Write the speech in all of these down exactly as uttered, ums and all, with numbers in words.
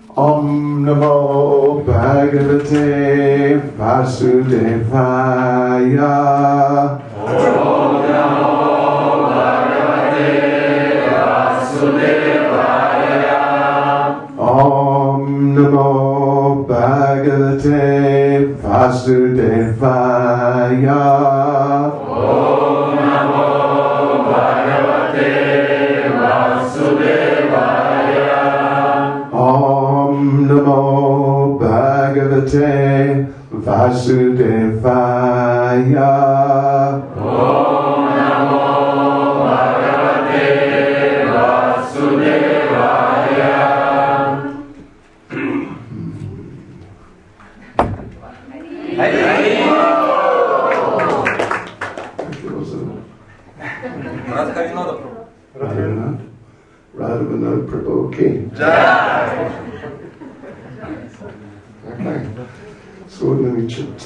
Om Namo Bhagavate Vasudevaya. Om Namo Bhagavate Vasudevaya. Om Namo Bhagavate Vasudevaya. Om Namo Bhagavate Vasudevaya. Om Namo Bhagavate Vasudevaya. Om Namo Bhagavate Vasudevaya. Radhavanath Prabhu Ki. Okay. So let me just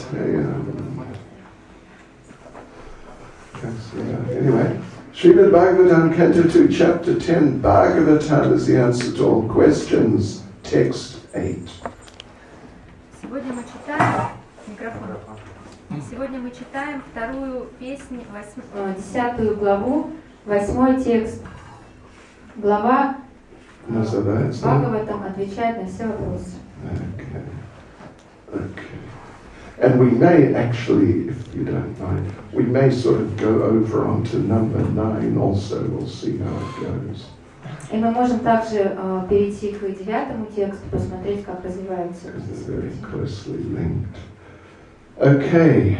anyway. Srimad Bhagavatam, Canto two, Chapter ten. Bhagavatam is the answer to all questions. Text eight. Сегодня мы читаем микрофон. Сегодня мы читаем вторую песню, десятую главу, восьмой текст. Глава Бхагаватам отвечает на все вопросы. Okay. Okay. And we may actually, if you don't mind, we may sort of go over onto number nine also. We'll see how it goes. И мы можем также uh, перейти к девятому тексту, посмотреть, как развиваются. Because they're very closely linked. Okay.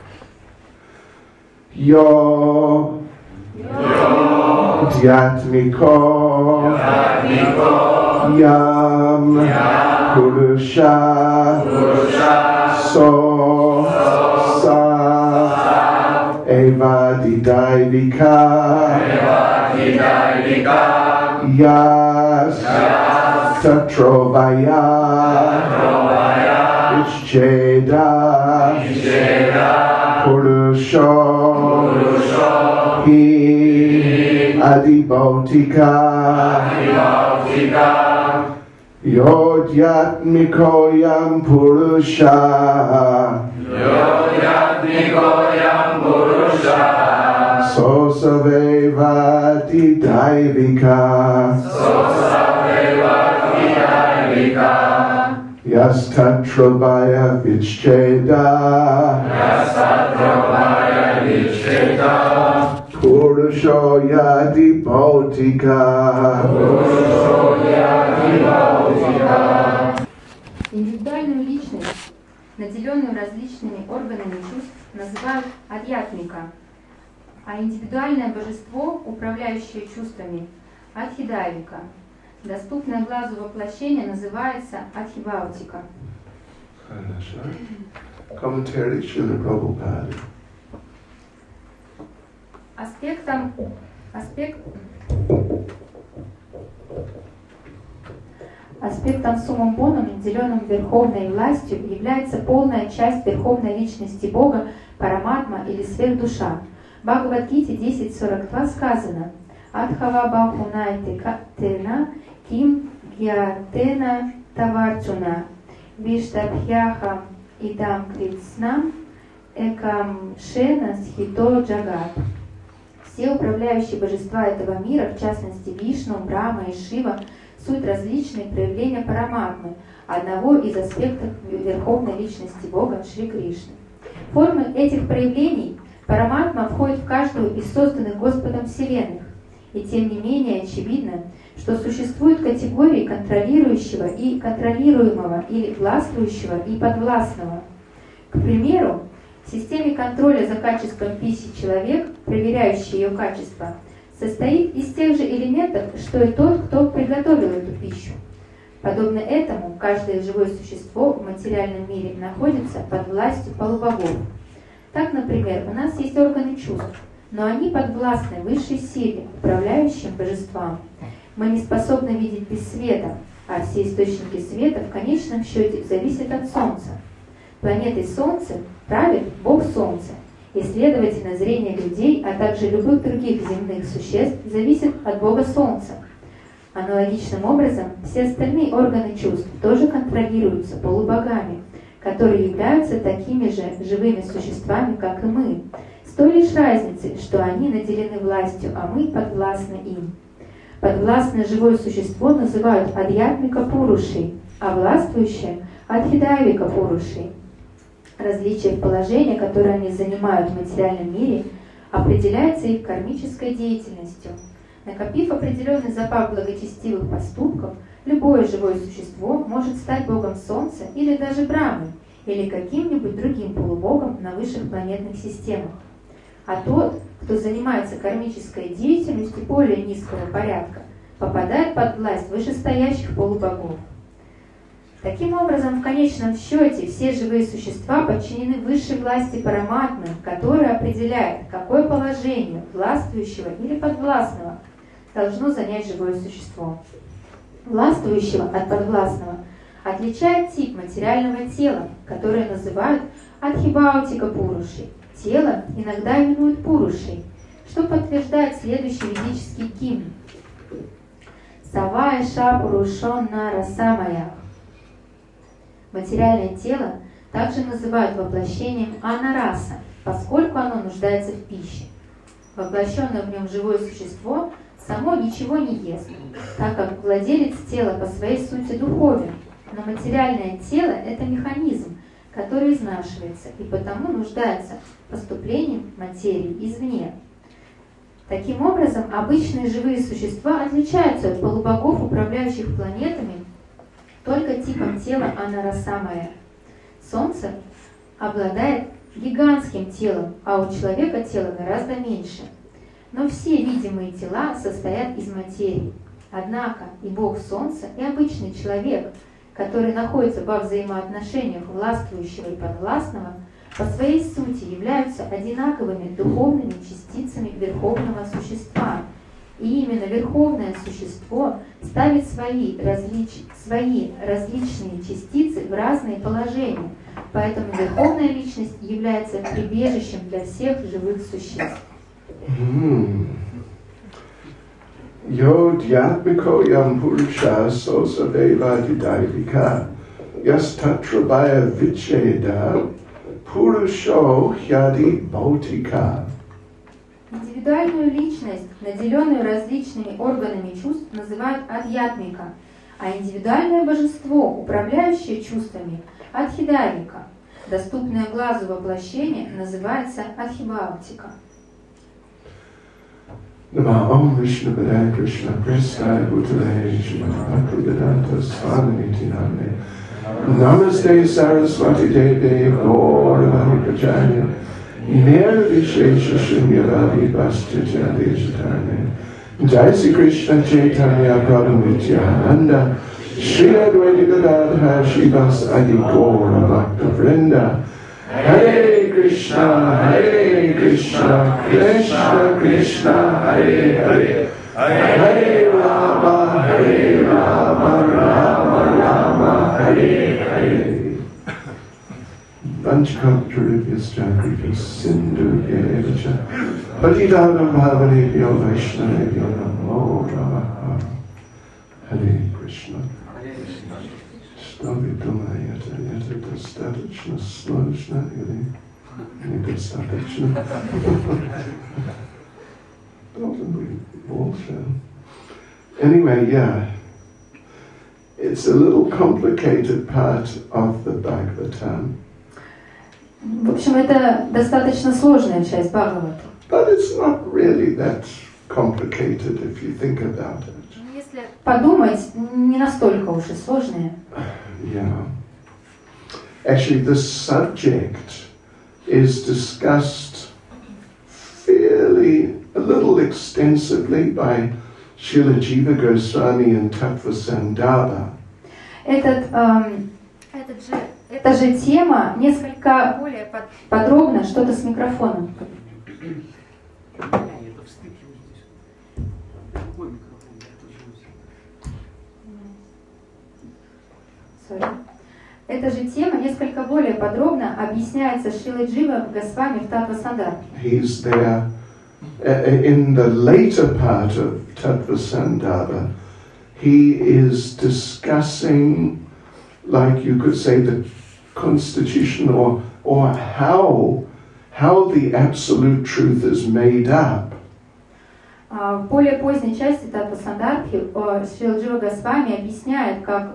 Yo. Yo. Dhyatmiko. Dhyatmiko. Yam. Yam. Purusha. Purusha. So. So. Sa. Sa. Eva Didaivika. Eva Didaivika. Yas. Yas. Tatrobaya. Tatrobaya. Ischeda. Ischeda. Purusho. Purusho. Hi. Adibautika. Adibautika. Yodyatmiko yam purusha. Yodyatmiko yam purusha. Sosaveva didaivika. Sosaveva didaivika. Yastatrobaya vichcheda. Yastatrobaya vichcheda. Purusho yadi bautika. Purusho yadi bautika. Индивидуальную личность, наделенную различными органами чувств, называют адьятмика, а индивидуальное божество, управляющее чувствами, адхидайвика. Доступное глазу воплощение называется адхибаутика. Хорошо. Комментарий Шрила Прабхупады. Аспектом, аспект, аспектом суммум бонум, наделенным верховной властью, является полная часть верховной личности Бога, параматма или сверхдуша. В Бхагавад-гите десять сорок два сказано: Адхава бахунайте тена ким гьятена таварчуна виштабхьяхам идам критснам экам шена схито джагат. Все управляющие божества этого мира, в частности Вишну, Брахма и Шива, суть различные проявления параматмы, одного из аспектов верховной личности Бога Шри Кришны. Формы этих проявлений параматма входит в каждую из созданных Господом вселенных. И тем не менее очевидно, что существуют категории контролирующего и контролируемого, или властвующего и подвластного. К примеру, в системе контроля за качеством пищи человек, проверяющий ее качество, состоит из тех же элементов, что и тот, кто приготовил эту пищу. Подобно этому, каждое живое существо в материальном мире находится под властью полубогов. Так, например, у нас есть органы чувств, но они подвластны высшей силе, управляющим божествам. Мы не способны видеть без света, а все источники света в конечном счете зависят от Солнца. Планетой Солнца правит Бог Солнца, и, следовательно, зрение людей, а также любых других земных существ зависит от Бога Солнца. Аналогичным образом, все остальные органы чувств тоже контролируются полубогами, которые являются такими же живыми существами, как и мы, с той лишь разницей, что они наделены властью, а мы подвластны им. Подвластное живое существо называют адьятмика пурушей, а властвующее – адхидайвика пурушей. Различие в положении, которое они занимают в материальном мире, определяется их кармической деятельностью. Накопив определенный запас благочестивых поступков, любое живое существо может стать богом Солнца или даже Брамой, или каким-нибудь другим полубогом на высших планетных системах. А тот, кто занимается кармической деятельностью более низкого порядка, попадает под власть вышестоящих полубогов. Таким образом, в конечном счете, все живые существа подчинены высшей власти Параматмы, которая определяет, какое положение властвующего или подвластного должно занять живое существо. Властвующего от подвластного отличает тип материального тела, которое называют адхибаутика пурушей. Тело иногда именуют пурушей, что подтверждает следующий ведический ким. Савая шапурушон нарасамая. Материальное тело также называют воплощением анараса, поскольку оно нуждается в пище. Воплощенное в нем живое существо само ничего не ест, так как владелец тела по своей сути духовен, но материальное тело – это механизм, который изнашивается и потому нуждается в поступлении материи извне. Таким образом, обычные живые существа отличаются от полубогов, управляющих планетами, только типом тела анарасамая. Солнце обладает гигантским телом, а у человека тело гораздо меньше. Но все видимые тела состоят из материи. Однако и Бог Солнца, и обычный человек, который находится во взаимоотношениях властвующего и подвластного, по своей сути являются одинаковыми духовными частицами Верховного Существа. И именно Верховное Существо ставит свои, различ... свои различные частицы в разные положения, поэтому Верховная Личность является прибежищем для всех живых существ. Yodhyatmiko yam purusha sosaveva didaivika yastatrabhaya vicheda purusho hyadi bautika. Индивидуальную личность, наделенную различными органами чувств, называют адьятмика, а индивидуальное божество, управляющее чувствами, адхидайвика. Доступное глазу воплощение называется адхибаутика. Nama Om Vishnu Padaya Krishna Prasthaya Bhutale Shrimad Bhaktivedanta Swami Tinamne Namaste Saraswati Devi Gaurava Prajanya Nirvishesha Shunyavadi Bhastya Deshatarne Jai Sri Krishna Chaitanya Prabhu Nityananda Shri Advaita Gadadhar Shivas Adi Gaura Bhakta Vrinda Hare Krishna, Hare Krishna, Krishna Krishna, Hare Hare, Hare Rama, Hare Rama, Rama Rama, Hare Hare. Vanchakatripyascha kripa sindhu yevacha Patitanam bhavanebhyo vaishnavebhyo namo namaha. Hare Krishna. Что вы думаете, это достаточно сложно или недостаточно? Должен быть больше. Anyway, yeah, it's a little complicated part of the Bhagavatam. В общем, это достаточно сложная часть Бхагавата. But it's not really that complicated if you think about it. Если подумать, не настолько уж и сложная. Yeah. Actually, the subject is discussed fairly, a little extensively by Srila Jiva Goswami and Tattva Sandarbha. Этот, эм, этот же, эта же тема несколько более под, подробно, что-то с микрофоном. Эта же тема несколько более подробно объясняется Шрилой Джива Госвами в Tattva Sandarbha. He's there uh, in the later part of Tattva Sandarbha. he is discussing, like you could say, the constitution or, or how, how the absolute truth is made up. В более поздней части Татва Сандarbhi Шрила Джива Госвами объясняет, как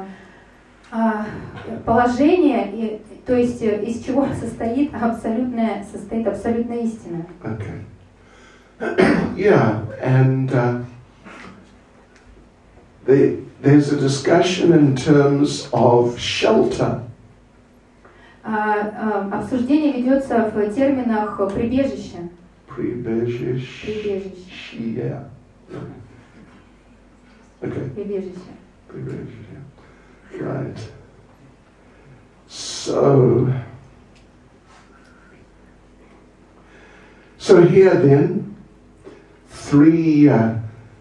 положение, то есть из чего состоит абсолютная, состоит абсолютная истина. Okay. Yeah, and uh, the, there's a discussion in terms of shelter. Обсуждение ведется в терминах прибежища. Прибежище. Прибежище. Yeah. Okay. Прибежище. Прибежище. Right. So, so here then, three, uh,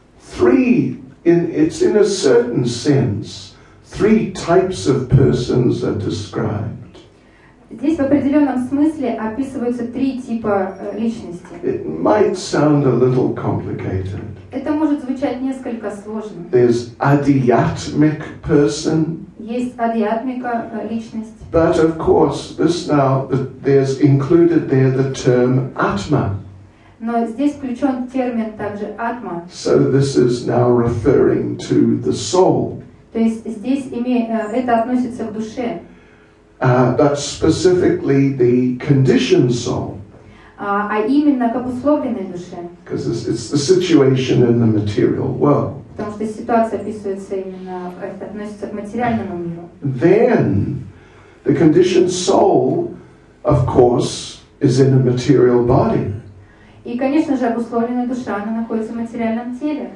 three. In it's in a certain sense, three types of persons are described. Здесь в определенном смысле описываются три типа личности. It might sound a little complicated. Это может звучать несколько сложно. There's adhyatmic person. Есть адьятмика личность. But of course, this now there's included there the term atma. Но здесь включен термин также атма. So this is now referring to the soul. То есть здесь име, это относится к душе. Uh, but specifically the conditioned soul. А, а именно к обусловленной душе. Because it's, it's the situation in the material world. Потому что ситуация описывается именно, это относится к материальному миру. Then the conditioned soul, of course, is in a material body. И, конечно же, обусловленная душа, она находится в материальном теле.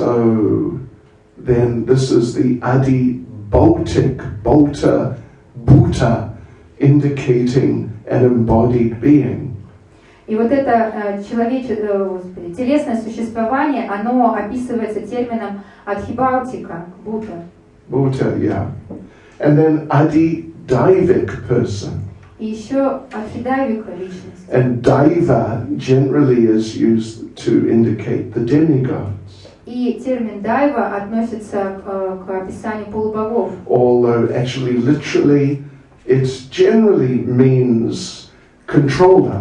So then this is the adibautic, bauta, bhuta, indicating an embodied being. И вот это человеческое, господи, телесное существование, оно описывается термином адхибаутика, бхута. Bhuta, yeah. And then adi-daivic person. И еще адхидайвика личность. And daiva generally is used to indicate the demigods. И термин дайва относится к, к описанию полубогов. Although actually literally it generally means controller.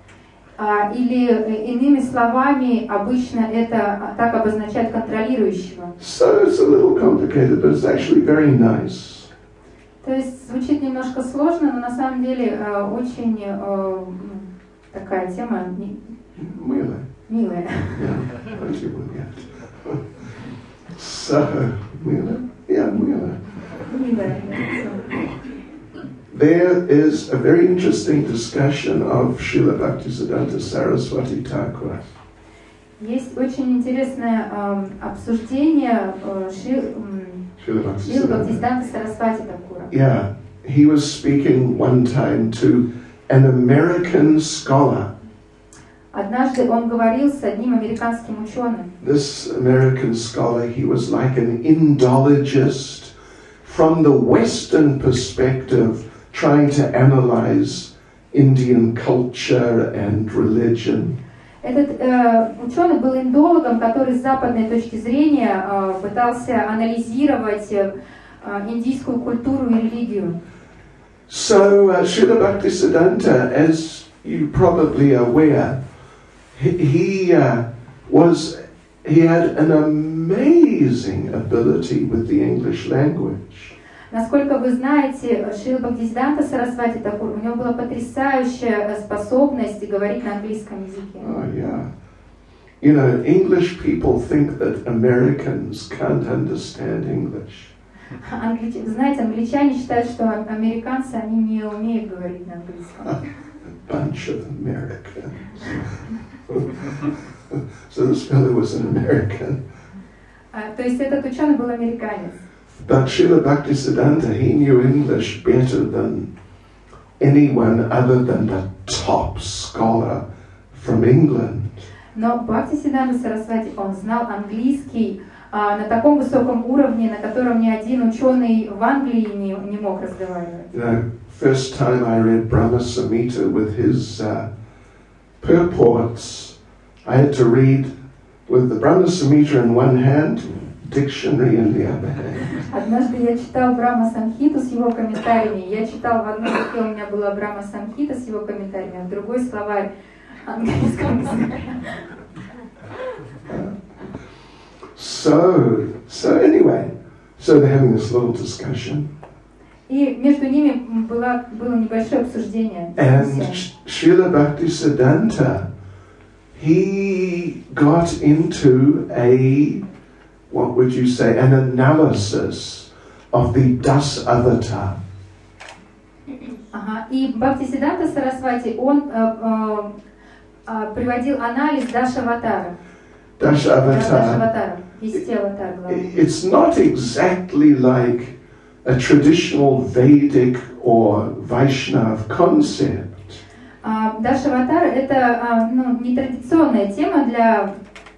А, или иными словами, обычно это так обозначает контролирующего. So it's a little complicated, but it's actually very nice. То есть звучит немножко сложно, но на самом деле э, очень э, такая тема Милая. милая. So, милая? Yeah, милая. Милая. There is a very interesting discussion of Srila Bhaktisiddhanta Saraswati Thakur. Есть очень интересное э, обсуждение э, Шри, Шрила Бхактисиддханта Сарасвати Тхакура. Yeah, he was speaking one time to an American scholar. Однажды он говорил с одним американским ученым. This American scholar, he was like an Indologist from the Western perspective, trying to analyze Indian culture and religion. Этот э, ученый был индологом, который с западной точки зрения э, пытался анализировать э, индийскую культуру и религию. So, uh, Srila Bhaktisiddhanta, as you probably are aware, he, he uh, was he had an amazing ability with the English language. Насколько вы знаете, Шрила Бхактисиддханта Сарасвати Тхакур, у него была потрясающая способность говорить на английском языке. Oh, yeah. You know, English people think that Americans can't understand English. Англич... Знаете, англичане считают, что американцы, они не умеют говорить на английском. A bunch of Americans. So this fellow was an American. А, то есть этот ученый был американец. But Srila Bhaktisiddhanta, he knew English better than anyone other than the top scholar from England. Но Бхактисиддханта Сарасвати, он знал английский а, на таком высоком уровне, на котором ни один ученый в Англии не, не мог разговаривать. You know, first time I read Brahma Samhita with his uh, purports, I had to read with the Brahma Samhita in one hand, dictionary in the other hand. Однажды я читал Брама Самхиту с его комментариями. Я читал в одной руке, у меня была Брама Самхита с его комментариями, а в другой словарь английского языка. So, so anyway, so they're having this little discussion. И между ними было, было небольшое обсуждение. And Srila Bhaktisiddhanta, he got into a, what would you say, an analysis of the Das Avatar. Ага. И Бхактисиддханта Сарасвати, он э, э, э, приводил анализ Дашаватара. Dashavatara. It's not exactly like a traditional Vedic or Vaishnav concept. Дашаватара это ну, нетрадиционная тема для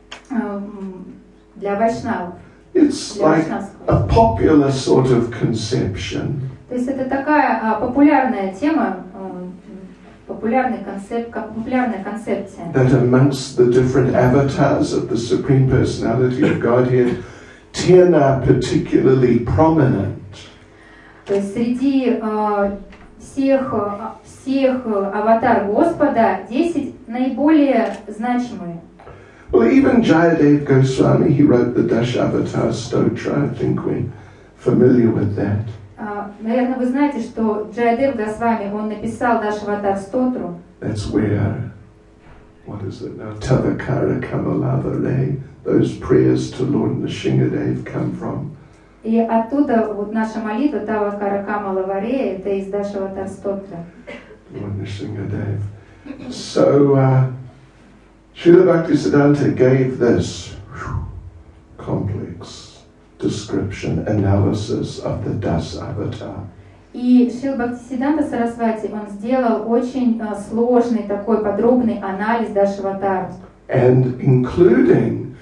для вайшнавов. It's like a popular sort of conception. То есть это такая популярная тема, популярный концепт, популярная концепция. That amongst the different avatars of the Supreme Personality of Godhead, ten are particularly prominent. То есть среди э, всех, всех аватар Господа десять наиболее значимые. Well, even Jayadev Goswami, he wrote the Dashavatar Stotra. I think we're familiar with that. Uh, наверное, вы знаете, что Джайадев Госвами, он написал Дашаватар Стотру. That's where, what is it now, Tavakara Kamalavare, those prayers to Lord Nrsingadev come from. И оттуда вот наша молитва Тавакара Камала Варе, это из Дашаватар Стотра. Lord Nrsingadev. So, uh, Srila Bhaktisiddhanta gave this whew, complex description, analysis of the Das Avatar. И Шрила Бхактисиддханта Сарасвати, он сделал очень uh, сложный такой подробный анализ Дашаватара. And including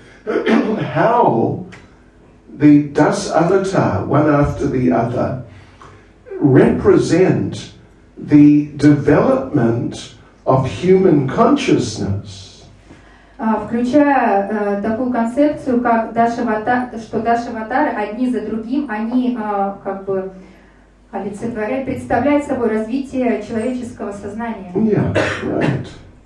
how the Das Avatar, one after the other, represent the development of human consciousness. Uh, включая uh, такую концепцию, как Дашаватар, что Дашаватары одни за другим, они uh, как бы олицетворяют, представляют собой развитие человеческого сознания. Yeah, right.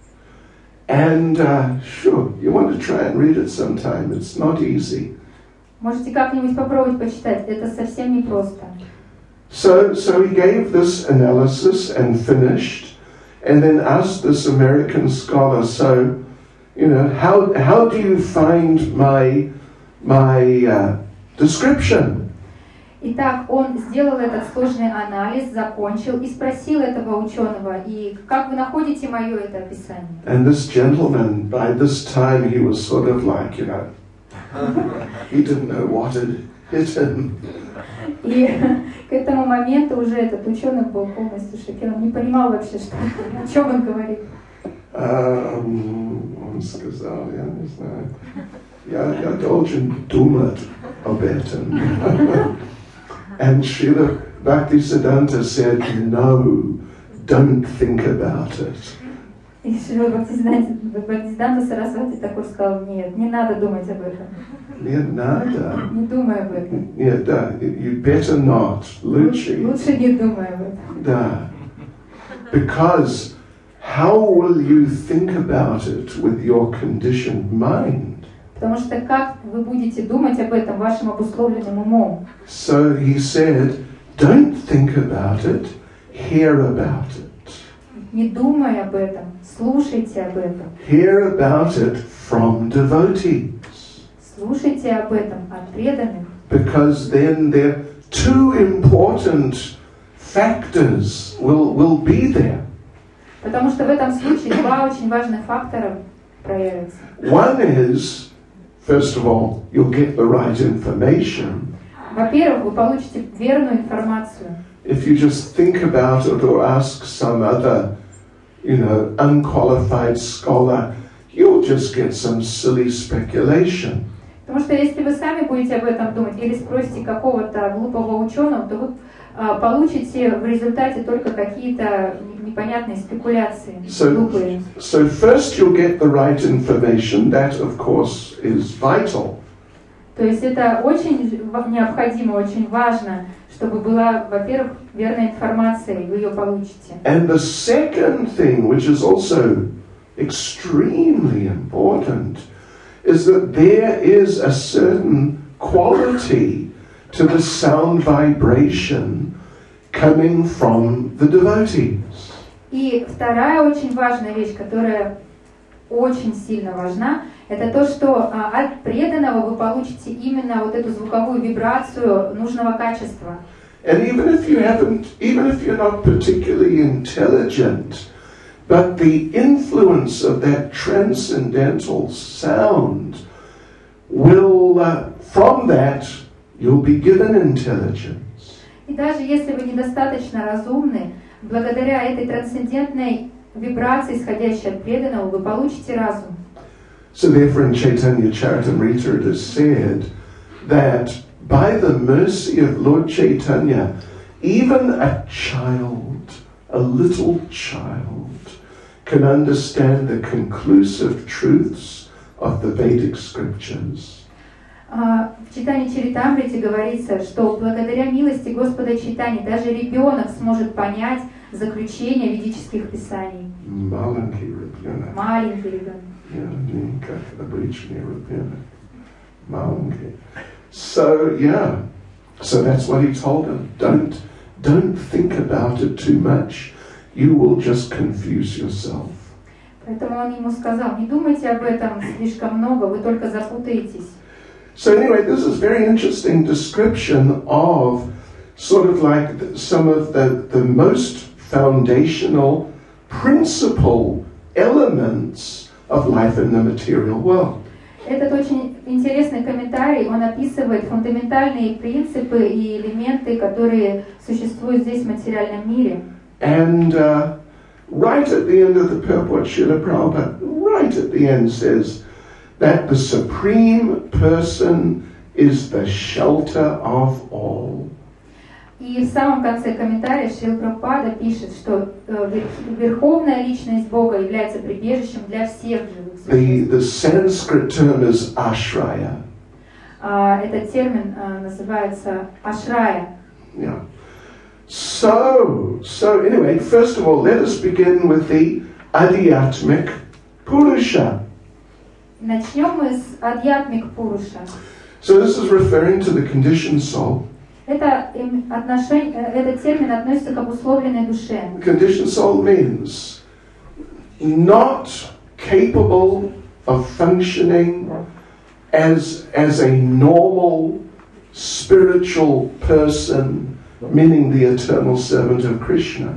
And uh, sure, you want to try and read it sometime. It's not easy. Можете как-нибудь попробовать почитать, это совсем непросто. So, so he gave this analysis and finished, and then asked this American scholar, so, you know, how how do you find my my uh, description? Итак, он сделал этот сложный анализ, закончил и спросил этого ученого, и как вы находите мое это описание? And this gentleman, by this time, he was sort of like, you know, he didn't know what had hit him. И к этому моменту уже этот ученый был полностью шокирован, не понимал вообще, что, о чем он говорит. Um, он сказал, я не знаю, я, я должен думать об этом. And Srila Bhaktisiddhanta said, no, don't think about it. И Шрила Бхактисиддханта Сарасвати такой сказал, нет, не надо думать об этом. Не надо. Не думай об этом. Нет, да, you better not, лучше. Лучше не думай об этом. Да. Because how will you think about it with your conditioned mind? Потому что как вы будете думать об этом вашим обусловленным умом? So he said, don't think about it, hear about it. Не думай об этом, слушайте об этом. Hear about it from devotees. Слушайте об этом от преданных. Because then there two important factors will, will be there. Потому что в этом случае два очень важных фактора проявятся. One is, first of all, you'll get the right information. Во-первых, вы получите верную информацию. If you just think about it or ask some other, you know, unqualified scholar, you'll just get some silly speculation. Потому что если вы сами будете об этом думать или спросите какого-то глупого ученого, то вы uh, получите в результате только какие-то непонятные спекуляции, so, глупые. So first you'll get the right information. That, of course, is vital. То есть это очень необходимо, очень важно, чтобы была, во-первых, верная информация, и вы ее получите. And the second thing, which is also extremely important, is that there is a certain quality to the sound vibration coming from the devotees. И вторая очень важная вещь, которая очень сильно важна, это то, что а, от преданного вы получите именно вот эту звуковую вибрацию нужного качества. And even if you haven't, even if you're not particularly intelligent, but the influence of that transcendental sound will, uh, from that, you'll be given intelligence. И даже если вы недостаточно разумны, благодаря этой трансцендентной вибрации, исходящей от преданного, вы получите разум. So therefore in Chaitanya Charitamrita it is said that by the mercy of Lord Chaitanya, even a child, a little child, can understand the conclusive truths of the Vedic scriptures. В Чайтанья Чаритамрите говорится, что благодаря милости Господа Чайтани даже ребенок сможет понять заключение ведических писаний. Маленький ребенок. Маленький ребенок. Yeah, как обычный ребенок. Маленький. So yeah, so that's what he told him. Don't, don't think about it too much. You will just confuse yourself. Поэтому он ему сказал: не думайте об этом слишком много, вы только запутаетесь. So anyway, this is very interesting description of sort of like some of the, the most foundational principal elements of life in the material world. Этот очень интересный комментарий, он описывает фундаментальные принципы и элементы, которые существуют здесь в материальном мире. And uh, right at the end of the purport, Srila Prabhupada, right at the end says that the Supreme Person is the shelter of all. И в самом конце комментария Шрила Прабхупада пишет, что Верховная Личность Бога является прибежищем для всех живых существ. The, the Sanskrit term is ashraya. Uh, этот термин uh, называется ашрая. Yeah. So, so anyway, first of all, let us begin with the Adhyatmic Purusha. Начнем мы с Адьятмик Пуруша. So this is referring to the conditioned soul. Это отношение, этот термин относится к обусловленной душе. Conditioned soul means not capable of functioning as, as a normal spiritual person, meaning the eternal servant of Krishna.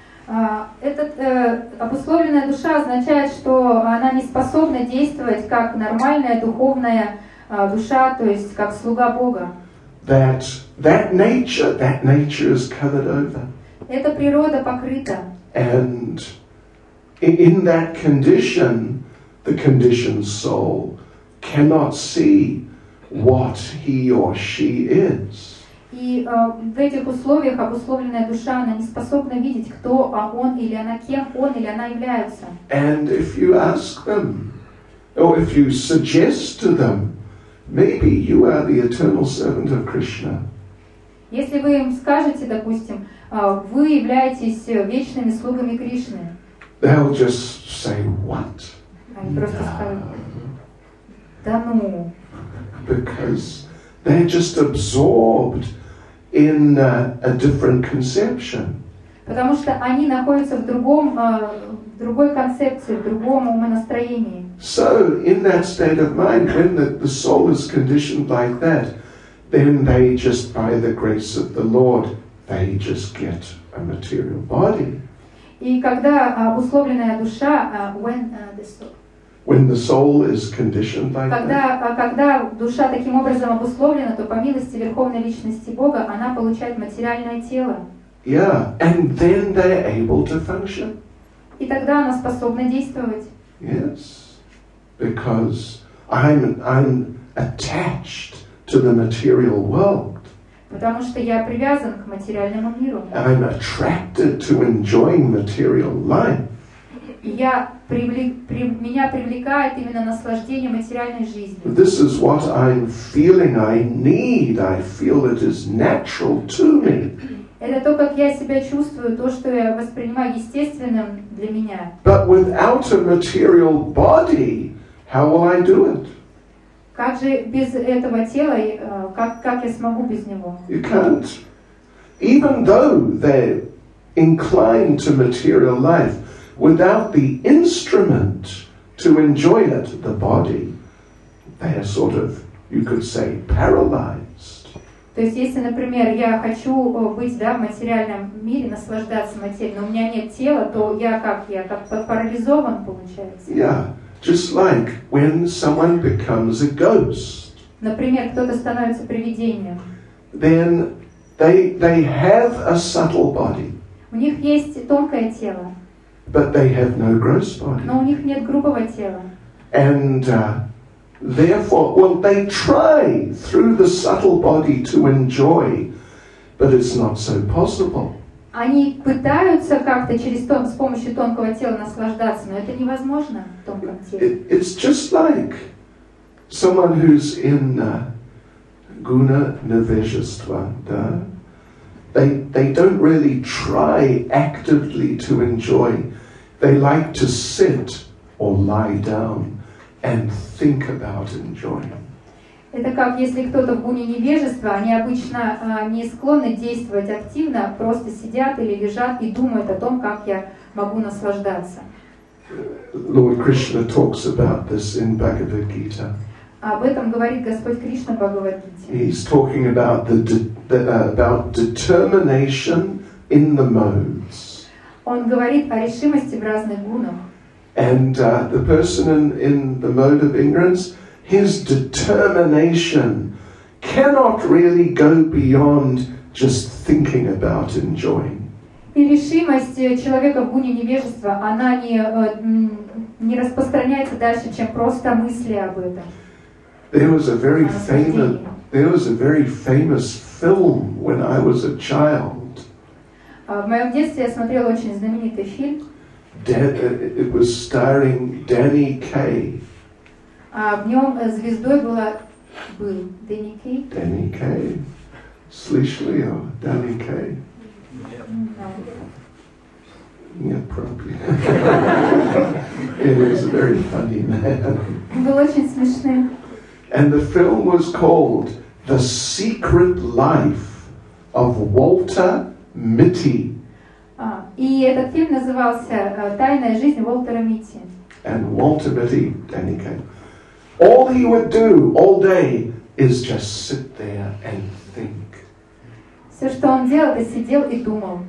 Этот, э, обусловленная душа означает, что она не способна действовать как нормальная духовная э, душа, то есть как слуга Бога. That that nature, that nature is covered over. Эта природа покрыта. And in that condition, the conditioned soul cannot see what he or she is. И э, в этих условиях обусловленная душа, она не способна видеть, кто а он или она, кем он или она является. And if you ask them, or if you suggest to them, maybe you are the eternal servant of Krishna. Если вы им скажете, допустим, вы являетесь вечными слугами Кришны, they'll just say, what? Они просто скажут: да ну. Because they're just absorbed in uh, a different conception. Потому что они находятся в другом, в другой концепции, в другом умонастроении. So, in that state of mind, when the, the soul is conditioned like that, then they just, by the grace of the Lord, they just get a material body. И когда обусловленная душа, when the soul, when the soul is conditioned like когда, that, когда душа таким образом обусловлена, то по милости Верховной Личности Бога она получает материальное тело. yeah, and then they're able to function. И тогда она способна действовать. Yes, because I'm I'm attached to the material world. Потому что я привязан к материальному миру. I'm attracted to enjoying material life. И я привлек, при, меня привлекает именно наслаждение материальной жизнью. This is what I'm feeling I need. I feel it is natural to me. Это то, как я себя чувствую, то, что я воспринимаю естественным для меня. But without a material body, how will I do it? Как же без этого тела, как, как я смогу без него? You can't. Even though they're inclined to material life, without the instrument to enjoy it, the body, they are sort of, you could say, paralyzed. То есть, если, например, я хочу быть, да, в материальном мире, наслаждаться материей, но у меня нет тела, то я как, я как парализован, получается. Yeah, just like when someone becomes a ghost. Например, кто-то становится привидением. Then they, they have a subtle body. У них есть тонкое тело. But they have no gross body. Но у них нет грубого тела. And uh, therefore, well, they try through the subtle body to enjoy, but it's not so possible. Они пытаются как-то через тон, с помощью тонкого тела наслаждаться, но это невозможно в тонком теле. It, it's just like someone who's in uh, guna niveshyastva. Uh, they, they don't really try actively to enjoy. They like to sit or lie down and think about enjoying. Это как если кто-то в гуне невежества, они обычно а, не склонны действовать активно, просто сидят или лежат и думают о том, как я могу наслаждаться. Lord Krishna talks about this in Bhagavad Gita. Об этом говорит Господь Кришна в Бхагавад-гите. He's talking about the, de- the uh, about determination in the modes. Он говорит о решимости в разных гунах. And uh, the person in, in the mode of ignorance, his determination cannot really go beyond just thinking about enjoying. И решимость человека в гуне невежества, она не, не распространяется дальше, чем просто мысли об этом. There was a very famous, there was a very famous film when I was a child. В моем детстве я смотрела очень знаменитый фильм. It was starring Danny Kaye. В нем звездой была был Дэнни Кей. Danny Kaye. Слышали о Danny Kaye? Нет, probably. It was a very funny man. Он был очень смешным. And the film was called The Secret Life of Walter Mitty. А, и этот фильм назывался «Тайная жизнь Уолтера Митти». And Walter Mitty, Danny Kaye, all he would do all day is just sit there and think. Все, что он делал, это сидел и думал.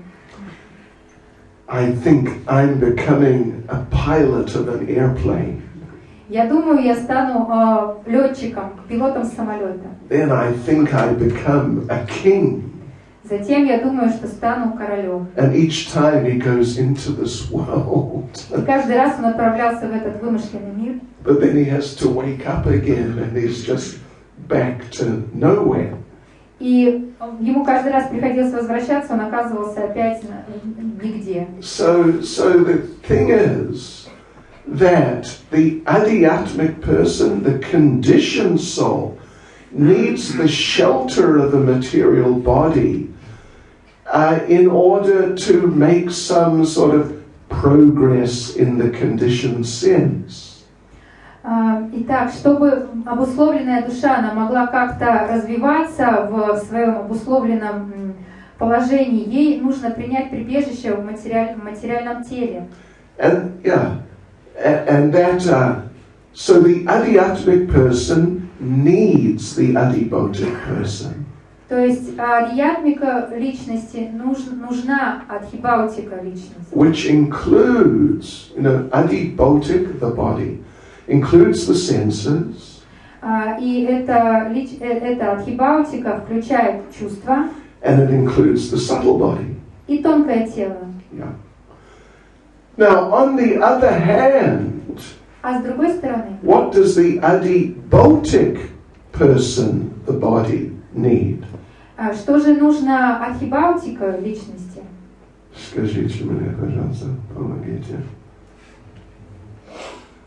I think I'm becoming a pilot of an airplane. Я думаю, я стану э, летчиком, пилотом самолета. Then I think I become a king. Затем я думаю, что стану королем. And each time he goes into this world. И каждый раз он отправлялся в этот вымышленный мир. But then he has to wake up again and he's just back to nowhere. И ему каждый раз приходилось возвращаться, он оказывался опять нигде. So, so the thing is that the adhyatmic person, the conditioned soul, needs the shelter of a material body uh, in order to make some sort of progress in the conditioned sins. Итак, чтобы обусловленная душа она могла как-то развиваться в своем обусловленном положении, ей нужно принять прибежище в, материаль, в материальном теле. And yeah, and that uh, so the adhyatmic person needs the adhibodhic person. То есть адхьятмика личности нужна, нужна адхибаутика личности. Which includes, you know, adhibodhic, the body, includes the senses. Uh, и эта, эта адхибаутика включает чувства. And it includes the subtle body. И тонкое тело. Yeah. Now, on the other hand, а с другой стороны, what does the adhibodhic person, the body, need? Uh, что же нужно адхибаутика личности? Скажите мне, пожалуйста, помогите.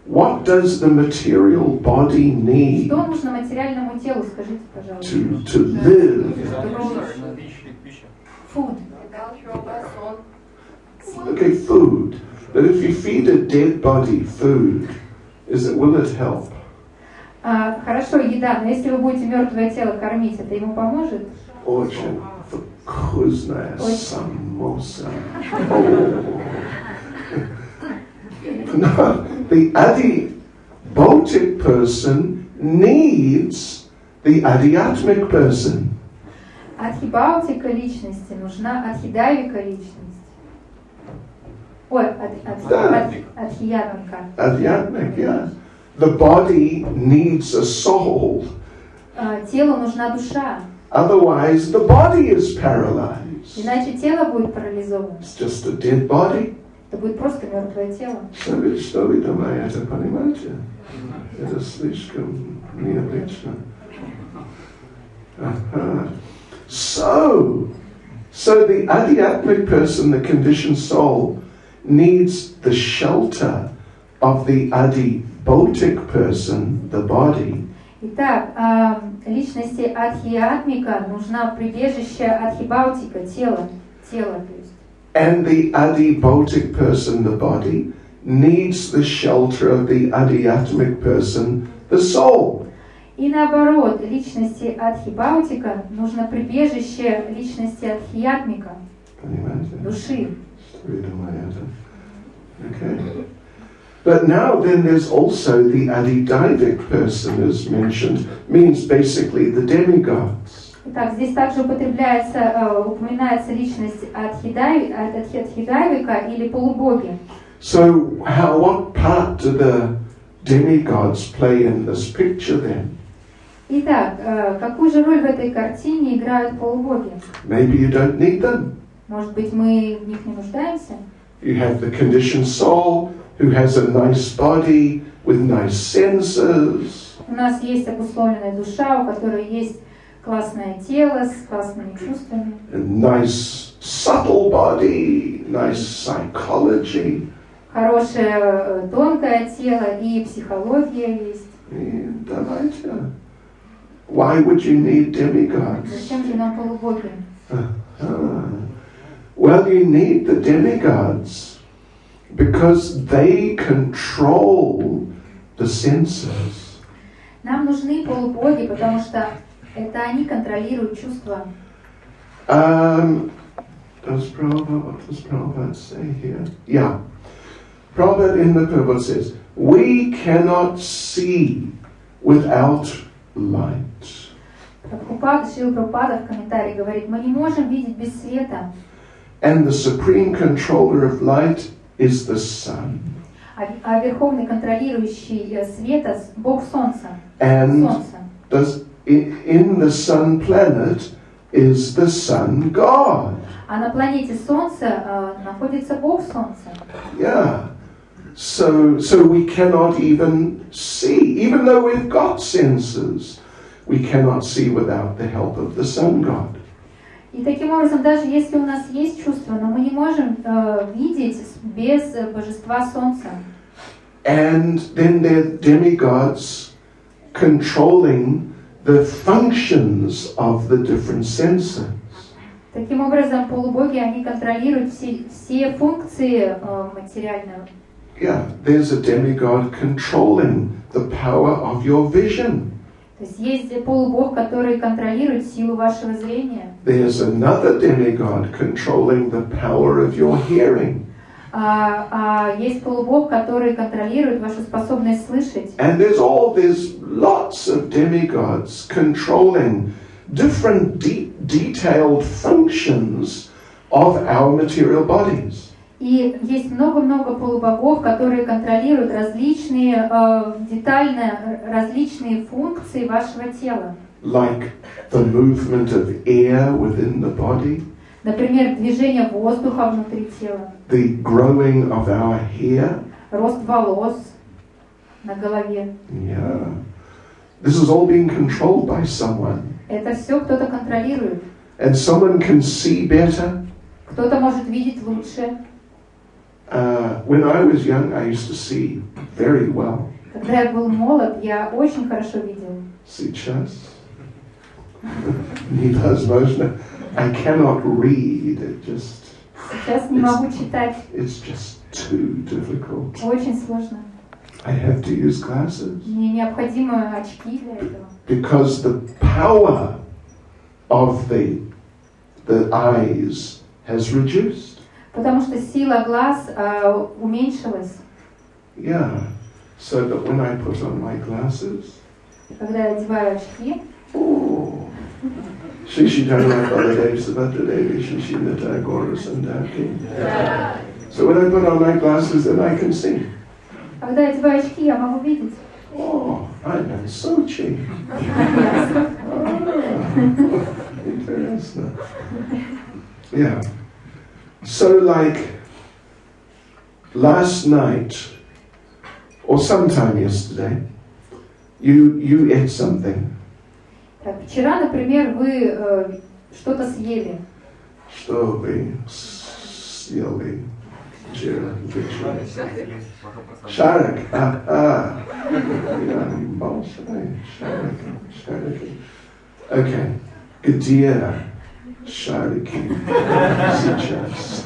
What does the material body need Что нужно материальному телу, скажите, пожалуйста. to, to live? Food. Okay, food. But if you feed a dead body food, is it, will it help? А, хорошо, еда, но если вы будете мертвое тело кормить, это ему поможет? Очень вкусная самоса. Oh. No, the adibhotic person needs the adhyatmic person. Адхибаутика личности нужна адхидайвика личность. Ой, ад, ад, Да. ад, адхиятмика. Adhyatmic, yeah. The body needs a soul. А, телу нужна душа, Otherwise, the body is paralyzed. иначе тело будет парализовано. It's just a dead body. Это будет просто мертвое тело. So что вы думаете, понимаете? Это слишком необычно. Ага. So, so the adhyatmic person, the conditioned soul, needs the shelter of the adibhotic person, the body. Итак, а, личности адхиатмика нужна прибежище адхибаутика, тело, тело, то есть. And the adibhotic person, the body, needs the shelter of the adhyatmic person, the soul. И наоборот, личности адхибаутика нужно прибежище личности адхиатмика, Понимаете? души. Okay. But now then there's also the adidaivic person as mentioned, means basically the demigods. Итак, здесь также употребляется, э, упоминается личность адхидай, адхи- адхидайвика или полубоги. So how, what part do the demigods play in this picture then? Итак, э, какую же роль в этой картине играют полубоги? Maybe you don't need them. Может быть, мы в них не нуждаемся? You have the conditioned soul who has a nice body with nice senses. У нас есть обусловленная душа, у которой есть классное тело с классными чувствами. A nice subtle body, nice psychology. Хорошее э, тонкое тело и психология есть. И давайте. Why would you need demigods? Зачем же нам полубоги? Uh-huh. Well, you need the demigods because they control the senses. Нам нужны полубоги, потому что это они контролируют чувства. Um, does Prabhupada, what does Prabhupada say here? Yeah. Prabhupada in the Prabhupada says, we cannot see without light. Прабхупада, Шрила Прабхупада в комментарии говорит, мы не можем видеть без света. And the supreme controller of light is the sun. А, а верховный контролирующий э, света – Бог Солнца. And Солнце. does, in, in the sun planet is the sun god. А на планете Солнце э, находится Бог Солнца. Yeah. So, so we cannot even see, even though we've got senses, we cannot see without the help of the sun god. И таким образом, даже если у нас есть чувства, но мы не можем э, видеть без э, божества Солнца. And then there are demigods controlling the functions of the different senses. Таким образом, полубоги, они контролируют все, все функции э, материального. Yeah, there's a demigod controlling the power of your vision. То есть есть полубог, который контролирует силу вашего зрения. There's another demigod controlling the power of your hearing. А, а есть полубог, который контролирует вашу способность слышать. And there's all there's lots of demigods controlling different de- detailed functions of our material bodies. И есть много-много полубогов, которые контролируют различные, э, детально различные функции вашего тела. Like the movement of air within the body, Например, движение воздуха внутри тела, the growing of our hair. рост волос на голове. Yeah. This is all being controlled by someone. Это все кто-то контролирует. And someone can see better. Кто-то может видеть лучше. Uh, when I was young, I used to see very well. Когда я был молод, я очень хорошо видел. Сейчас невозможно. I cannot read. It just. Сейчас не могу читать. It's just too difficult. Очень сложно. I have to use glasses. Мне необходимы очки для этого. Because the power of the the eyes has reduced. Потому что сила глаз uh, уменьшилась. Yeah. So that when I put on my glasses. Когда я одеваю очки. Oh. Shishi Dharma Baladev Sabhadra Devi Shishi Nata Gora Sandaki. So when I put on my glasses, then I can see. Когда я одеваю очки, я могу видеть. Oh, I'm in Sochi. Interesting. Yeah. So like last night or sometime yesterday, you you ate something. Так, вчера, например, вы э, что-то съели. Что вы съели? Вчера. Шарик. А, а. Я большой. Шарик. Шарики. Okay. Где шарики сейчас?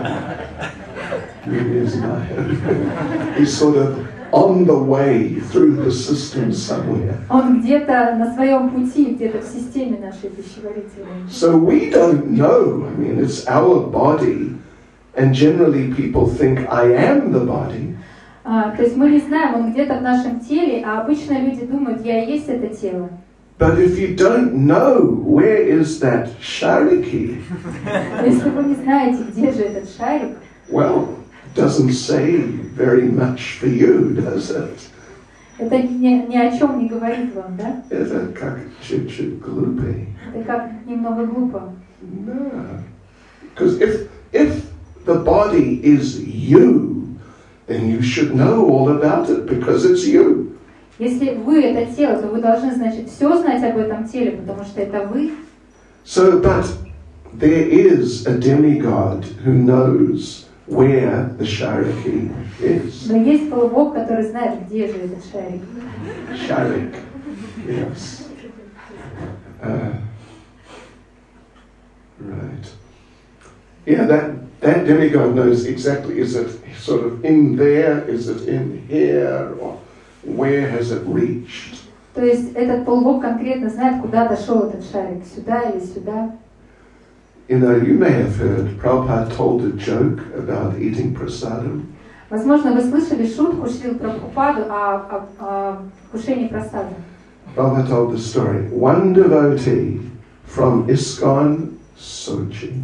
Не знаю. He's sort of on the way through the system somewhere. Он где-то на своем пути, где-то в системе нашей пищеварительной. So we don't know. I mean, it's our body, and generally people think I am the body. А, то есть мы не знаем, он где-то в нашем теле, а обычно люди думают, я и есть это тело. But if you don't know where is that shariki, Если вы не знаете, где же этот шарик, well, it doesn't say very much for you, does it? это ни, ни о чем не говорит вам, да? Это как чуть-чуть глупый. Это как немного глупо. No. Because if, if the body is you, then you should know all about it because it's you. Если вы это тело, то вы должны, значит, все знать об этом теле, потому что это вы. So, but there is a demigod who knows where the shariki is. Но есть полубог, который знает, где же этот шарик. Sharik, yes. Uh, right. Yeah, that, that demigod knows exactly, is it sort of in there, is it in here, or where has it reached? То есть этот полубог конкретно знает, куда дошел этот шарик, сюда или сюда. You know, you may have heard, Prabhupada told a joke about eating prasadam. Возможно, вы слышали шутку Шрила Прабхупаду о, о, о вкушении прасада. Prabhupada told the story. One devotee from ISKCON, Sochi.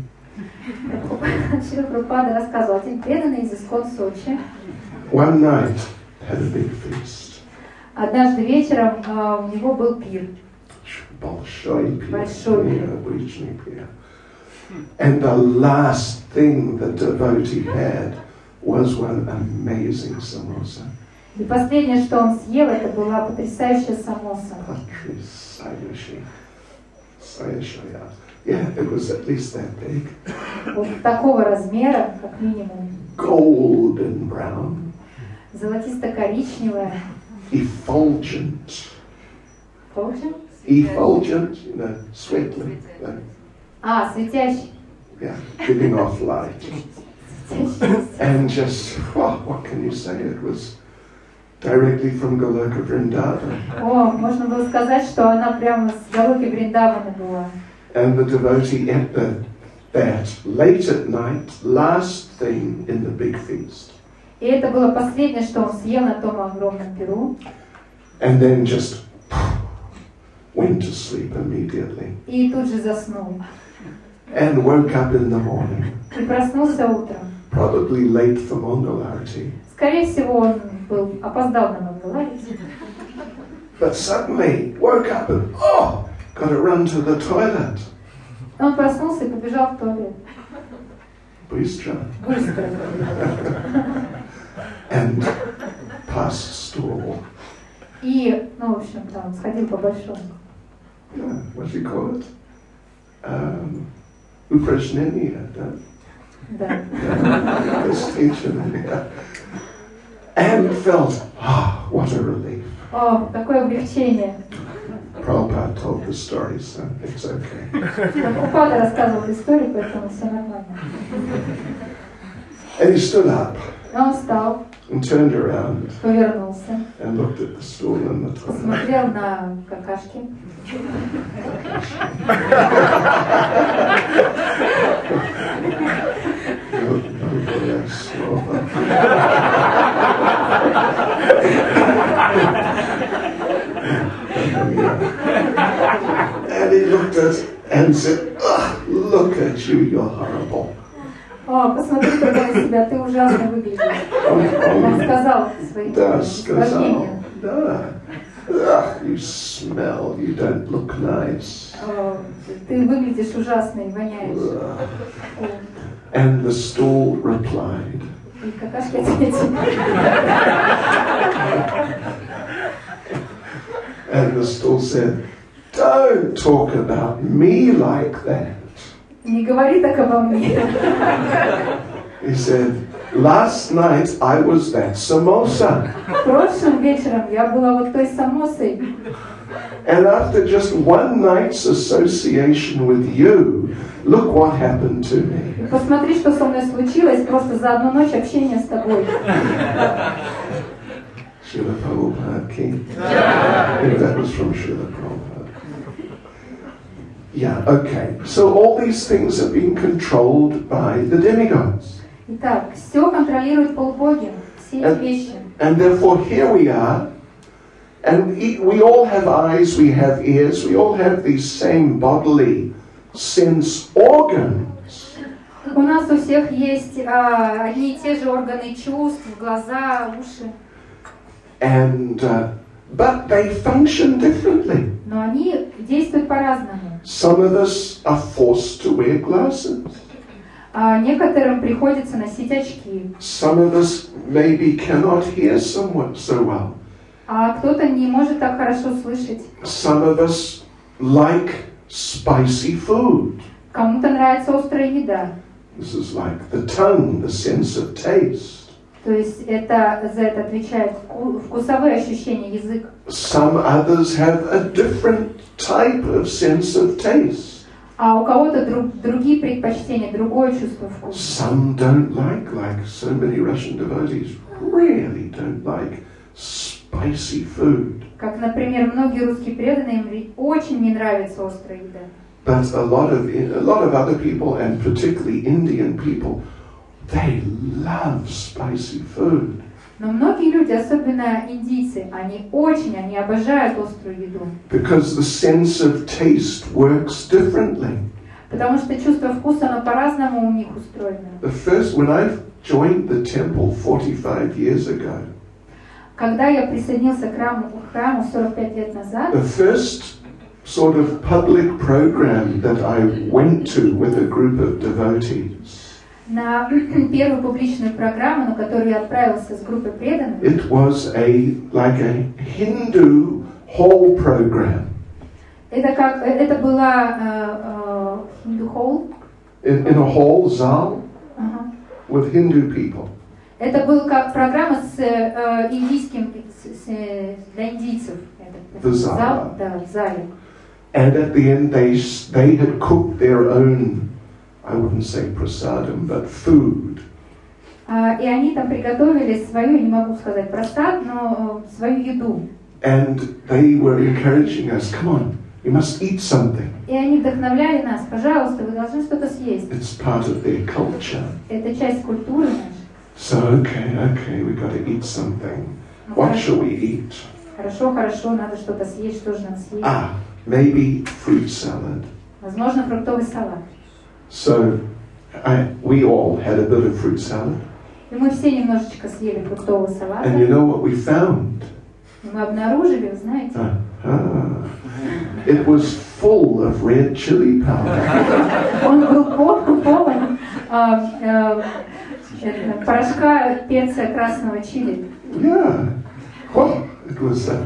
Шрила Прабхупада рассказывал, один преданный из ISKCON Сочи One night had a big feast. однажды вечером uh, у него был пир. Большой пир. Большой пир. Необычный пир. And the last thing the devotee had was one amazing samosa. И последнее, что он съел, это была потрясающая самоса. Потрясающая. Потрясающая. Yeah, it was at least that big. Вот такого размера, как минимум. Golden brown. Золотисто-коричневая. Effulgent. Effulgent? Effulgent, you know, sweetly. Like, А, светящий. yeah, giving off light. And just, oh, what can you say? It was directly from Goloka Vrindavan. О, можно было сказать, что она прямо с Галоки Вриндавана была. And the devotee ate the, that late at night, last thing in the big feast. И это было последнее, что он съел на том огромном пиру. And then just went to sleep immediately. И тут же заснул. And woke up in the morning. И проснулся утром. Probably late for Mangalarti. Скорее всего, он был, опоздал на Мангаларити. But suddenly woke up and, oh, got to run to the toilet. Он проснулся и побежал в туалет. Bistro. Быстро. And past stall. И, ну, в общем, там, сходил по большому. Yeah, what do you call it? Um, Uprajnenia, да? Да. This teacher, yeah. And felt, ah, oh, what a relief. О, какое облегчение. Prabhupada told the story, so it's okay. Прабхупада рассказывал историю, поэтому все нормально. And he stood up И он встал, and turned around повернулся, and looked at the stool and the toilet. посмотрел на какашки. No, no, yes, no. And he looked at it and said, "Ugh, look at you, you're horrible." О, посмотри только на себя, ты ужасно выглядишь. Он сказал своим Да, сказал, сравнением. да. Ugh, you smell, you don't look nice. О, ты выглядишь ужасно и воняешь. Ugh. And the stool replied. И какашки ответили. And the stool said, "Don't talk about me like that." Не говори так обо мне. He said, "Last night I was that samosa. Прошлым вечером я была вот той самосой. And after just one night's association with you, look what happened to me." И посмотри, что со мной случилось просто за одну ночь общения с тобой. Srila Prabhupada King. Yeah, that was from Srila Prabhupada. Yeah, okay. So all these things have been controlled by the demigods. Итак, все контролирует полубоги, все эти вещи. And therefore here we are, and we all have eyes, we have ears, we all have these same bodily sense organs. У нас у всех есть а, одни и те же органы чувств, глаза, уши. And uh, but they function differently. Но они действуют по-разному. Some of us are forced to wear glasses. А некоторым приходится носить очки. Some of us maybe cannot hear somewhat so well. А кто-то не может так хорошо слышать. Some of us like spicy food. Кому-то нравится острая еда. This is like the tongue, the sense of taste. То есть это, за это отвечает вкусовые ощущения, язык. Some others have a different type of sense of taste. А у кого-то друг, другие предпочтения, другое чувство вкуса. Some don't like, like so many Russian devotees, really don't like spicy food. Как, например, многие русские преданные, им очень не нравится острая еда. But a lot of a lot of other people, and particularly Indian people, they love spicy food. Но многие люди, особенно индийцы, они очень, они обожают острую еду. Because the sense of taste works differently. Потому что чувство вкуса, оно по-разному у них устроено. The first, when I joined the temple forty-five years ago, когда я присоединился к храму, к храму сорок пять лет назад, the first sort of public program that I went to with a group of devotees, на первую публичную программу, на которую я отправился с группой преданных, it was a like a Hindu hall program. Это как это была Hindu hall, in, in a hall zал uh-huh. with Hindu people. Это была как программа с э, индийским с, с, для индийцев. The zal. Зал, да, в зале. And at the end, they they had cooked their own, I wouldn't say prasadam, but food. Uh, и они там приготовили свою, не могу сказать просад, но uh, свою еду. And they were encouraging us, come on, you must eat something. И они вдохновляли нас, пожалуйста, вы должны что-то съесть. It's part of their culture. Это часть культуры нашей. So okay, okay, we got to eat something. Ну, What хорошо. shall we eat? Хорошо, хорошо, надо что-то съесть, что же нам съесть? Ah, maybe fruit salad. Возможно, фруктовый салат. So I, we all had a bit of fruit salad. И мы все немножечко съели фруктового салата. And you know what we found? И мы обнаружили, вы знаете, Uh-huh. It was full of red chili powder. он был полон, полон а, а, это, порошка перца красного чили. Yeah. Well, it was uh,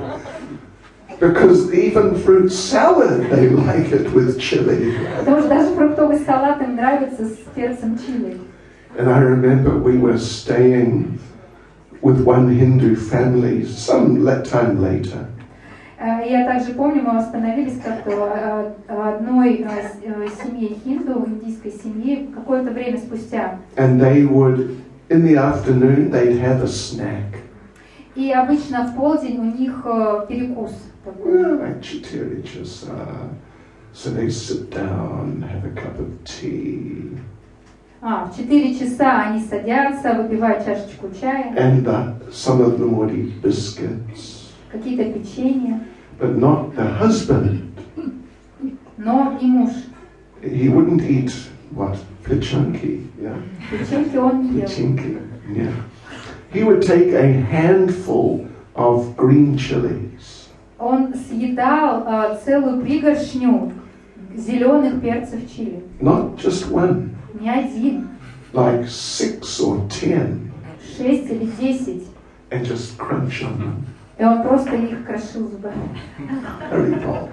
because even fruit salad they like it with chili. Потому что даже фруктовый салат им нравится с перцем чили. And I remember we were staying with one Hindu family some time later. Я также помню, мы остановились как-то в одной семье хинду, индийской семьи, какое-то время спустя. And they would, in the afternoon, they'd have a snack. И обычно в полдень у них перекус. Well, like четыре часа. So they sit down, have a cup of tea. А, в четыре часа они садятся, выпивают чашечку чая. And uh, some of them would eat biscuits. Какие-то печенья. But not the husband. Но и муж. He wouldn't eat what? Pechenki, yeah. Печеньки он не ел. Pechenki, yeah. He would take a handful of green chilies. Он съедал uh, целую пригоршню зеленых перцев чили. Not just one. Не один. Like six or ten. Шесть или десять. And just crunch on them. И он просто их крошил зубами. Haribol.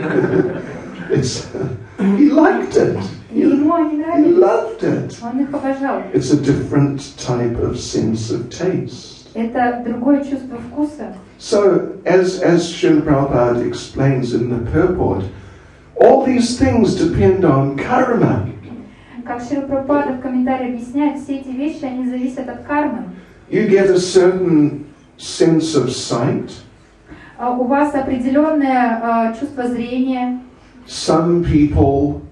It's, uh, he liked it. И ему они He нравились. loved it. Он их обожал. It's a different type of sense of taste. Это другое чувство вкуса. So, as, as Srila Prabhupada explains in the purport, all these things depend on karma. Как Шрила Прабхупада в комментарии объясняет, все эти вещи, они зависят от кармы. You get a certain sense of sight. Uh, у вас определенное uh, чувство зрения. Some people,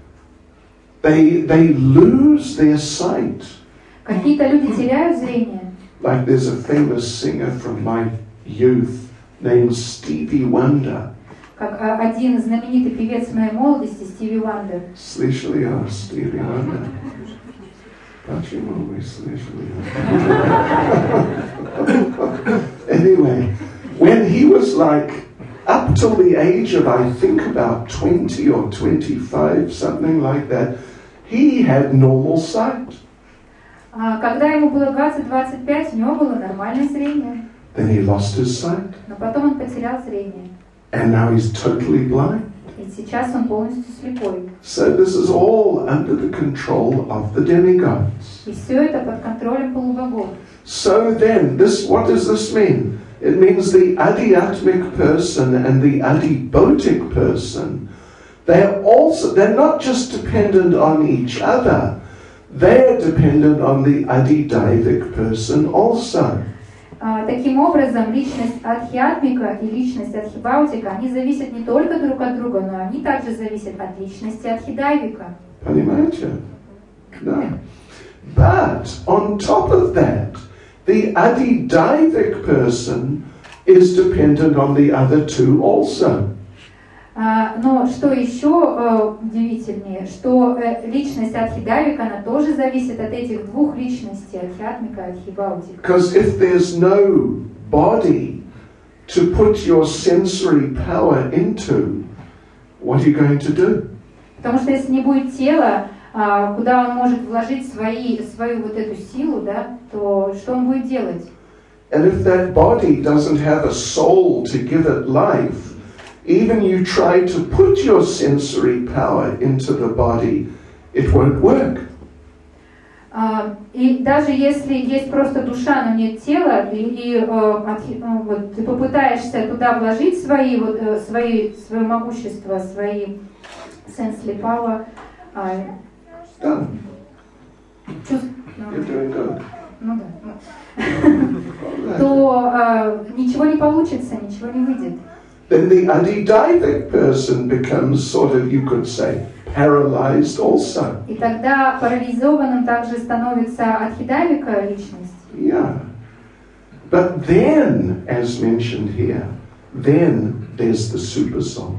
they, they lose their sight. Какие-то люди теряют зрение. Like there's a famous singer from my youth named Stevie Wonder. Как uh, один знаменитый певец моей молодости, Стиви Вандер. Слышали о Стиви Вандер? Почему вы слышали? Anyway, when he was like up till the age of I think about twenty or twenty-five, something like that, he had normal sight. Uh, когда ему было двадцать-двадцать пять, у него было нормальное зрение. Then he lost his sight. Но потом он потерял зрение. And now he's totally blind. И сейчас он полностью слепой. So this is all under the control of the demigods. И все это под контролем полубогов. So then, this what does this mean? It means the adhyatmic person and the adibhotic person, they're also they're not just dependent on each other, they're dependent on the adidaivic person also. Uh, таким образом, личность адхьятмика и личность адхибаутика, они зависят не только друг от друга, но они также зависят от личности адхидайвика. Понимаете? No. But on top of that, the adidaivic person is dependent on the other two also. Uh, но что еще uh, удивительнее, что uh, личность адхидайвика, она тоже зависит от этих двух личностей, адхьятмика и адхибаутика. Because if there's no body to put your sensory power into, what are you going to do? Потому что если не будет тела, uh, куда он может вложить свои, свою вот эту силу, да, то что он будет делать? And if that body doesn't have a soul to give it life, even you try to put your sensory power into the body, it won't work. Uh, и даже если есть просто душа, но нет тела, и, и uh, отхи, uh, вот, ты попытаешься туда вложить свои, вот, uh, свои, свое могущество, свои sensely power, uh, Done. чувств, You're doing good. ну да, то uh, ничего не получится, ничего не выйдет. Then the adidaivic person becomes sort of, you could say, paralyzed also. И тогда парализованным также становится адхидайвика личность. Yeah. But then, as mentioned here, then there's the super soul.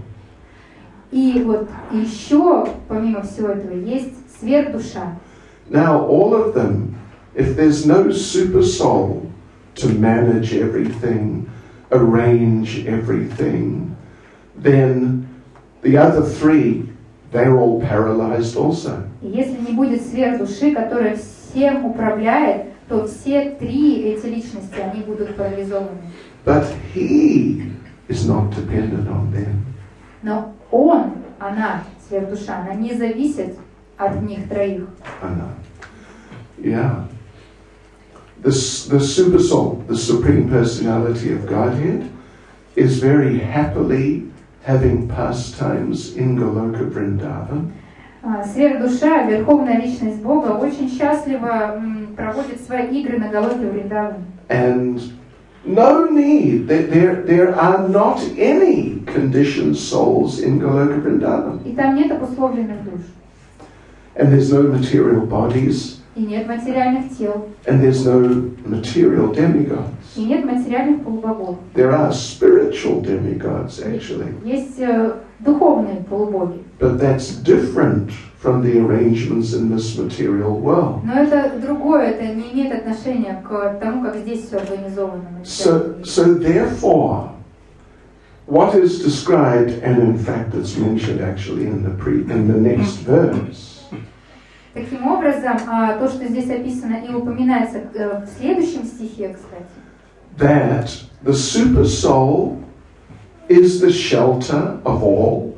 И вот еще, помимо всего этого, есть сверхдуша. Now, all of them, if there's no super soul to manage everything, arrange everything, then the other three, they're all paralyzed also. И если не будет сверхдуши, которая всем управляет, то все три эти личности, они будут парализованы. But he is not dependent on them. Но он, она, сверхдуша, она не зависит от них троих. Anna. Yeah. The, the super soul, the Supreme Personality of Godhead, is very happily having pastimes in Goloka Vrindavan. Сверхдуша, Верховная Личность Бога, очень счастливо м, проводит свои игры на Галоке Вриндаване. And no need, there, there, there are not any conditioned souls in Goloka Vrindavan. И там нет обусловленных душ. And there's no material bodies. И нет материальных тел. And there's no material demigods. И нет материальных полубогов. There are spiritual demigods, actually. Есть э, духовные полубоги. But that's different from the arrangements in this material world. Но это другое, это не имеет отношения к тому, как здесь все организовано. So, so therefore, what is described, and in fact it's mentioned actually in the pre, in the next verse. Таким образом, то, что здесь описано и упоминается в следующем стихе, кстати, that the super soul is the shelter of all.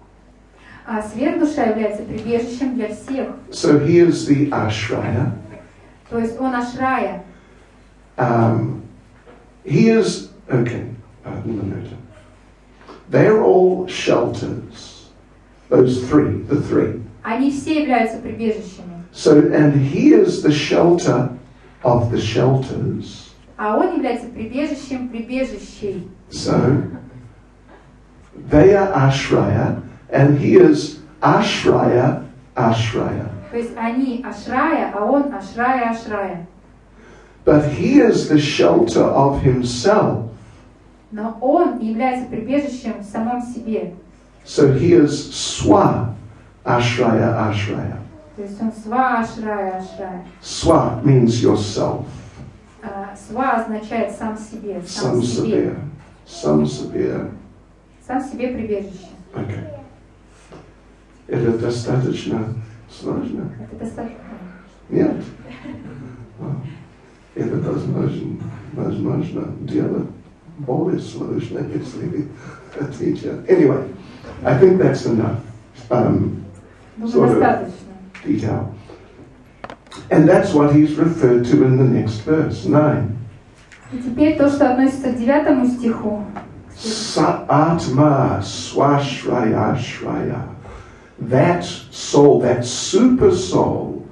А сверхдуша является прибежищем для всех. So he is the ashraya. То есть он ашрая. Um, he is okay. Pardon the note. They're all shelters. Those three, the three. Они все являются прибежищами. So, and he is the shelter of the shelters. А он является прибежищем прибежищей. So, they are ashraya, and he is ashraya, ashraya. То есть они ашрая, а он ашрая, ашрая. But he is the shelter of himself. Но он является прибежищем в самом себе. So he is swa, ashraya, ashraya. То есть он сва, ашрая, ашрая. Swa means yourself. Uh, сва означает сам себе, сам Some себе. severe. Some severe. Сам себе прибежище. Okay. Это достаточно сложно? Это достаточно. Нет. Это возможно, возможно делать более сложно, если отвечать. Anyway, I think that's enough. Um, sort of detail. And that's what he's referred to in the next verse, nine. И теперь то, что относится к девятому стиху. Sa-atma swashraya shraya. That soul, that super soul,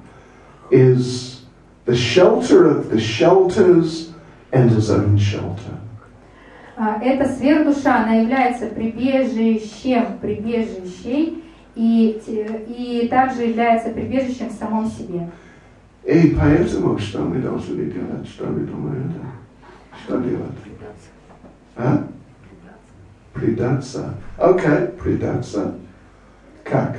is the shelter of the shelters and his own shelter. Эта сверхдуша, она является прибежищем прибежищей и, и также является прибежищем в самом себе. И поэтому что мы должны делать? Что мы думаем? Что делать? А? Предаться. Окей, предаться. Как?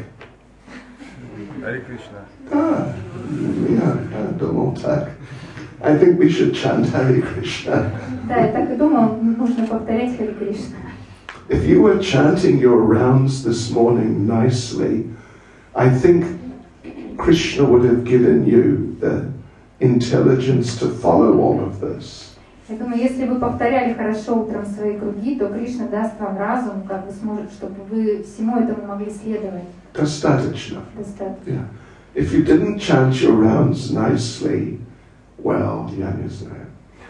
Харе Кришна. А, я, я думал так. I think we should chant Hare Krishna. Да, я так и думал, нужно повторять Харе Кришна. If you were chanting your rounds this morning nicely, I think Krishna would have given you the intelligence to follow all of this. Я думаю, если вы повторяли хорошо утром свои круги, то Кришна даст вам разум, как вы сможете, чтобы вы всему этому могли следовать. Достаточно. Достаточно. Yeah. If you didn't chant your rounds nicely, well, я не знаю.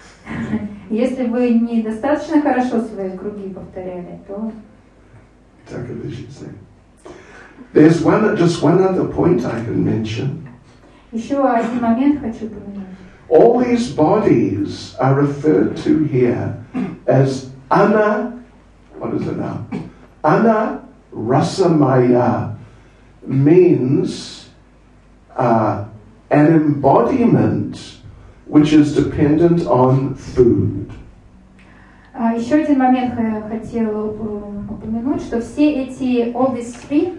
Если вы недостаточно хорошо свои круги повторяли, то... Так и лежится. There's one, just one other point I can mention. Еще один момент хочу упомянуть. All these bodies are referred to here as Ana, what is it now? Ana Rasamaya means uh, an embodiment which is dependent on food. Uh, еще один момент я хотела упомянуть, что все эти all these three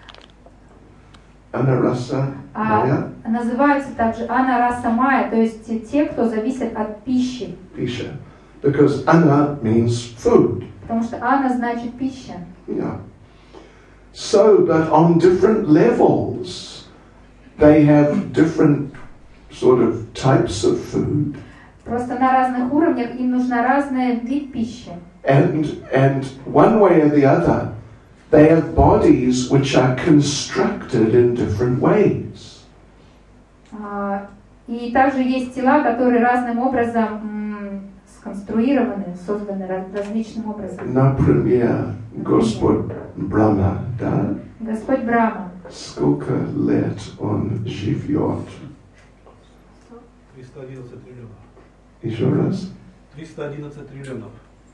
Anarasa Maya. А, называются также анараса майя, то есть те, кто зависят от пищи. Pisha. Because ana means food. Потому что ана значит пища. Yeah. So, but on different levels, they have different sort of types of food. Просто на разных уровнях им нужна разная вид пищи. And, and one way or the other, they have bodies which are constructed in different ways. А, И также есть тела, которые разным образом м, сконструированы, созданы раз- различным образом. Например, Господь Брахма, да? Господь Брахма. Сколько лет он живет? триста одиннадцать триллионов. Еще раз. триста одиннадцать триллионов.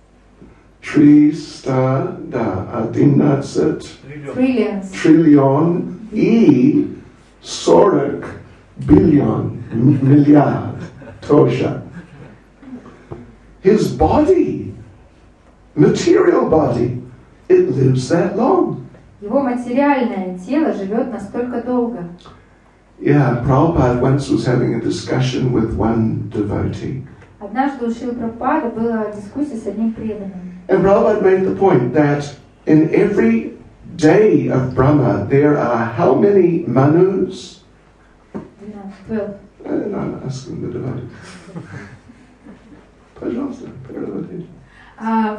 Триста, да, одиннадцать Триллион. Trillions. триллион и сорок биллион, м- миллиард тоже. His body, material body, it lives that long. Его материальное тело живет настолько долго. Yeah, Prabhupada once was having a discussion with one devotee. Однажды у Шрилы Прабхупады была дискуссия с одним преданным. And Prabhupada made the point that in every day of Brahma there are how many manus? twelve. And I'm asking the devotee. Пожалуйста, переводите. А,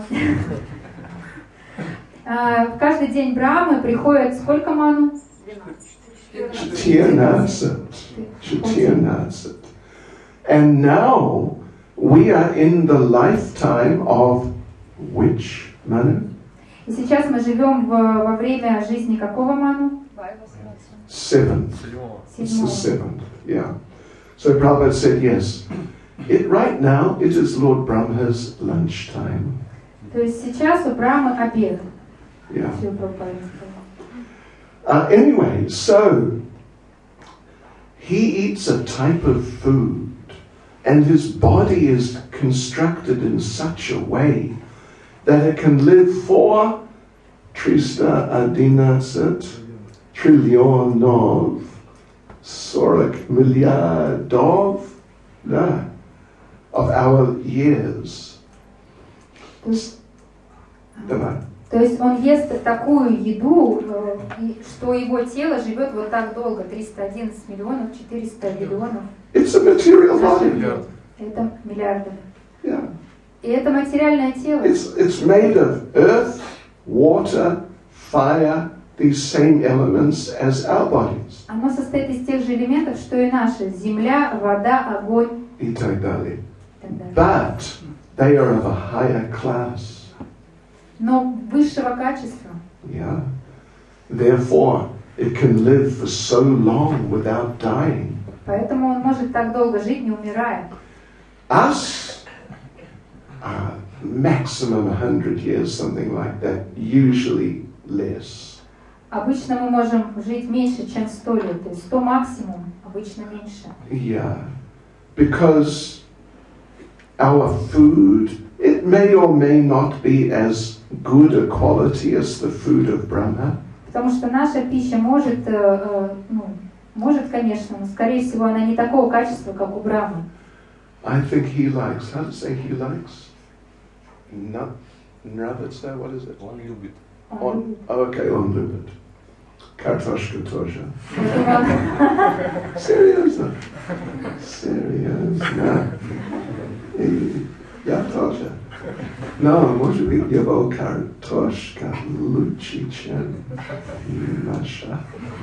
а, в каждый день Брахмы приходит сколько ману? четырнадцать. четырнадцать. And now we are in the lifetime of which Manu? И сейчас мы живем в, во время жизни какого ману? Seventh. Седьмого. It's the Седьмого. seventh, yeah. So Prabhupada said, yes, it, right now it is Lord Brahma's lunchtime. То есть сейчас у Брахмы обед. Yeah. Шрила Прабхупада сказала. Uh, anyway, so he eats a type of food and his body is constructed in such a way that it can live for tриста одиннадцать триллионов сорок миллиардов да, of our years. Давай. То есть он ест такую еду, э, и что его тело живет вот так долго, триста одиннадцать миллионов четыреста миллионов. It's a material body. Миллиард. Это миллиардов. Yeah. И это материальное тело. It's, it's made of earth, water, fire, these same elements as our bodies. Оно состоит из тех же элементов, что и наши. Земля, вода, огонь И так далее. и так далее. But they are of a higher class. Но высшего качества. Yeah. Therefore, it can live for so long without dying. Поэтому он может так долго жить, не умирая. Us, uh, maximum one hundred years, something like that, usually less. Обычно мы можем жить меньше, чем сто лет. То есть сто максимум, обычно меньше. Yeah. Because our food, it may or may not be as good a quality as the food of Brahma. Потому что наша пища может, э, э, ну, может, конечно, но скорее всего она не такого качества, как у Брахмы. I think he likes, how to say he likes? Not, Nravitsa, what is it? Он любит. Он On, любит. oh, okay, on любит. Kartoshka тоже. Поэтому Серьезно? Серьезно? И я тоже. Но, может быть, его картошка лучше, чем наша.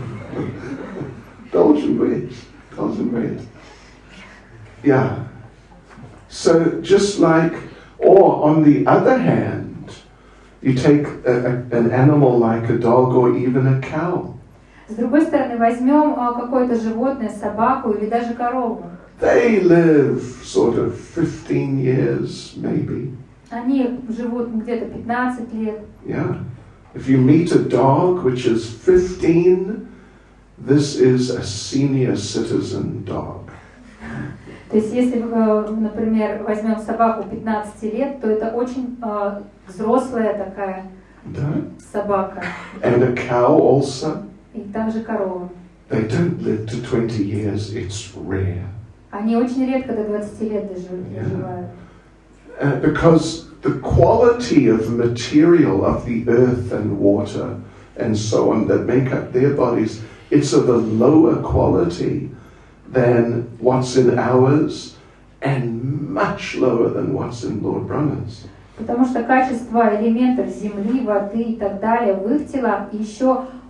Должен быть. Должен быть. Yeah. So, just like, or on the other hand, you take a, a, an animal like a dog or even a cow. С другой стороны, возьмем а, какое-то животное, собаку или даже корову. They live sort of fifteen years, maybe. Они живут где-то пятнадцать лет. Yeah. If you meet a dog which is fifteen, this is a senior citizen dog. То есть, если, э, например, возьмем собаку пятнадцати лет, то это очень э, взрослая такая Да? собака. And a cow also. И также корова. They don't live to twenty years. It's rare. Они очень редко до двадцати лет дожив- Yeah. доживают. Uh, because the quality of material of the earth and water and so on that make up their bodies, it's of a lower quality than what's in ours and much lower than what's in Lord Brahma's. Потому что качество элементов земли, воды и так далее в их телах еще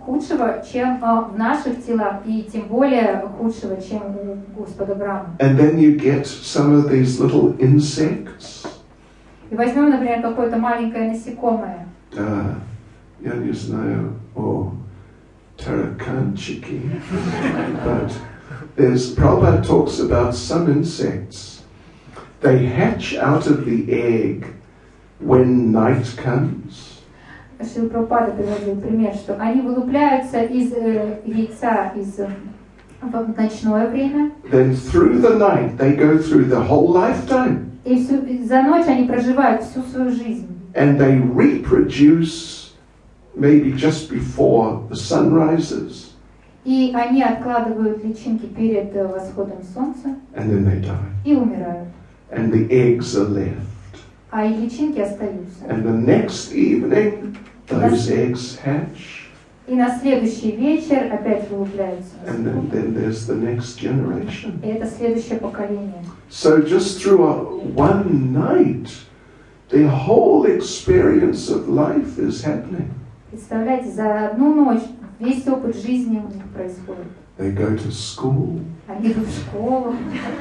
худшего, чем а, в наших телах, и тем более худшего, чем у Господа Брахмы. And then you get some of these little insects. И возьмем, например, какое-то маленькое насекомое. Uh, я не знаю о тараканчике, but there's, Prabhupada talks about some insects. They hatch out of the egg when night comes. Шрила Прабхупада приводил пример, что они вылупляются из э, яйца из, э, в ночное время. Then through the night they go through the whole lifetime. И всю, за ночь они проживают всю свою жизнь. And they reproduce maybe just before the sun rises. И они откладывают личинки перед э, восходом солнца. And then they die. И умирают. And the eggs are left. А и личинки остаются. And the next evening, those eggs hatch. И на следующий вечер опять вылупляются. And then, then there's the next generation. И это следующее поколение. So just through a, one night, the whole experience of life is happening. Представляете, за одну ночь весь опыт жизни у них происходит. They go to school. Они идут в школу.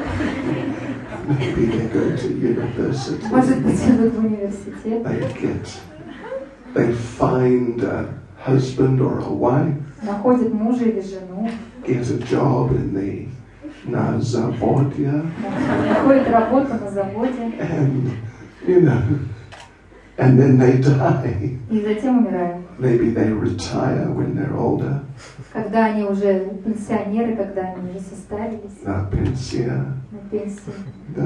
Maybe they go to university. Может быть, идут в университет. They get, they find a husband or a wife. Находят мужа или жену. Get a job in the Nazavodya. Находят работу на заводе. And, you know, and then they die. И затем умирают. Maybe they retire when they're older. Когда они уже пенсионеры, когда они уже состарились. На пенсия. На пенсии. Да.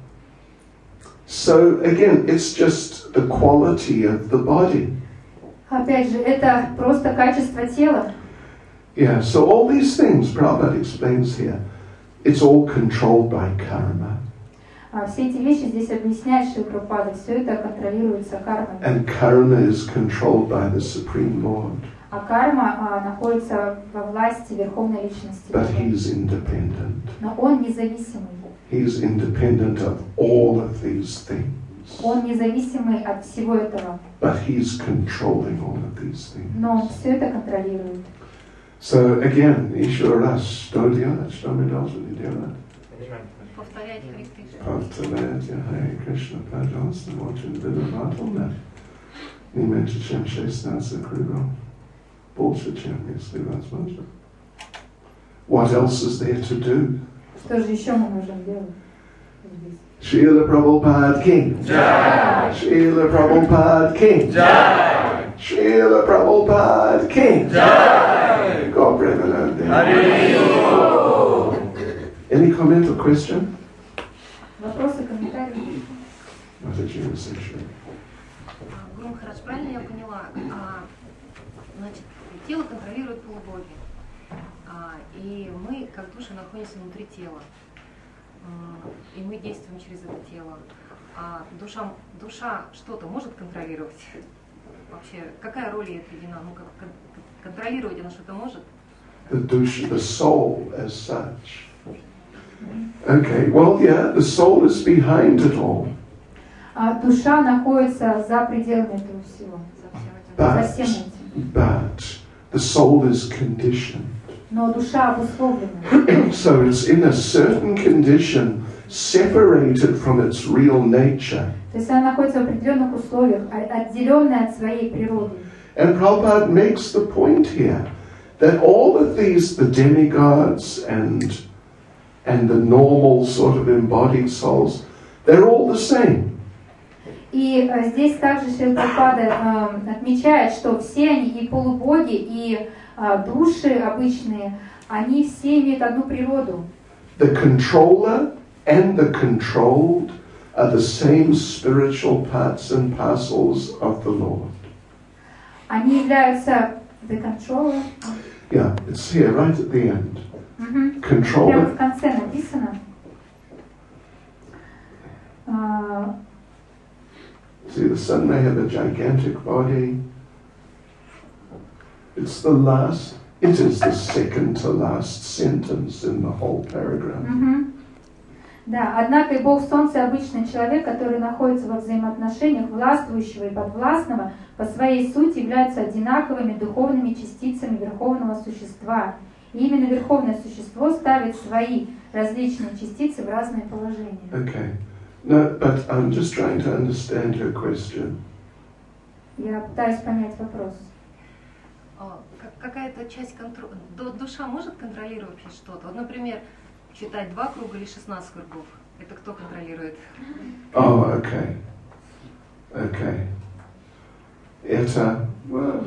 So again, it's just the quality of the body. Опять же, это просто качество тела. Yeah, so all these things, Prabhupada explains here, it's all controlled by karma. А все эти вещи здесь объясняет Шрила Прабхупада. Все это контролируется кармой. And karma is controlled by the Supreme Lord. А карма а, находится во власти Верховной Личности. But he's independent. Но он независимый. He's independent of all of these things. Он независимый от всего этого. But he's controlling all of these things. Но он все это контролирует. So again, Ishvara, что делать, что мы должны делать? Повторять Харе Кришна. Повторять Харе Кришна, пожалуйста, очень внимательно. Не меньше, чем шестнадцать кругов. Больше, чем если возможно. What else is there to do? Что же еще мы можем делать? Srila Prabhupada King. Jai. Srila Prabhupada King. Jai. Srila Prabhupada King. Jai. God Premanande. Any comment or question? Вопросы, комментарии? What did you say, Shri? Гуру Махарадж, правильно я поняла? А, значит, тело контролирует полубоги. А, и мы, как души, находимся внутри тела. А, и мы действуем через это тело. А душа, душа что-то может контролировать? Вообще, какая роль ей отведена? Ну, как, как, контролировать она что-то может? The dusha, the soul as such. Okay, well, yeah, the soul is behind it all. А душа находится за пределами этого всего. За всем этим. But the soul is conditioned. Но душа обусловлена. So it's in a certain condition separated from its real nature. То есть она находится в определенных условиях, отделенная от своей природы. And Prabhupada makes the point here that all of these, the demigods and and the normal sort of embodied souls, they're all the same. И э, здесь также Шрила Прабхупада э, отмечает, что все они, и полубоги, и э, души обычные, они все имеют одну природу. The controller and the controlled are the same spiritual parts and parcels of the Lord. Они являются the controller. Yeah, it's here right at the end. Угу. Controller. Прямо в конце написано. Uh, See, the sun may have a gigantic body. It's the last, it is the second to last sentence in the whole paragraph. угу. Да, однако и Бог Солнце обычный человек, который находится во взаимоотношениях властвующего и подвластного, по своей сути являются одинаковыми духовными частицами Верховного Существа. И именно Верховное Существо ставит свои различные частицы в разные положения. Okay. No, but I'm just trying to understand your question. Я пытаюсь понять вопрос. А, как- какая-то часть контроля. Душа может контролировать ли что-то? Вот, например, читать два круга или шестнадцать кругов. Это кто контролирует? Oh, okay. Okay. Это, well,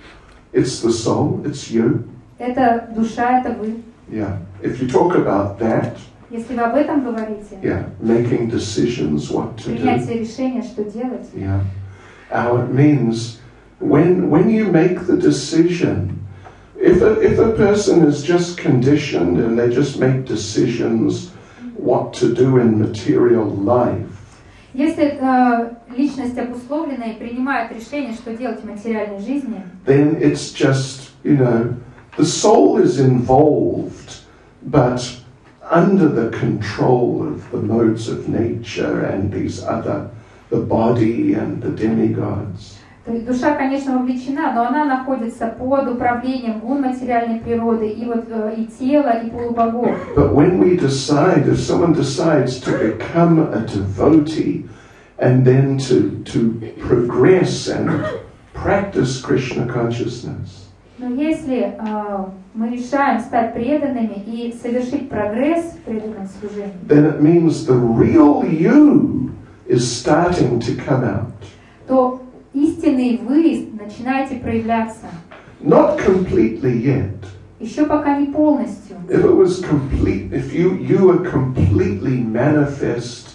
it's the soul, it's you. Это душа, это вы. Yeah. If you talk about that, Если вы об этом говорите, yeah, making decisions what to do. принятие решения, что делать, Yeah. How it means when when you make the decision, if a, if a person is just conditioned and they just make decisions what to do in material life, если э, личность обусловлена и принимает решение, что делать в материальной жизни, then it's just, you know, the soul is involved, but under the control of the modes of nature and these other, the body and the demigods. то есть душа, конечно, вовлечена, но она находится под управлением гун материальной природы и вот э, и тела, и полубогов. But when we decide, if someone decides to become a devotee and then to, to progress and practice Krishna consciousness, Но если э, мы решаем стать преданными и совершить прогресс в преданном служении, then it means the real you is starting to come out. то истинный вы начинаете проявляться. Not completely yet. Еще пока не полностью. If it was complete, if you, you were completely manifest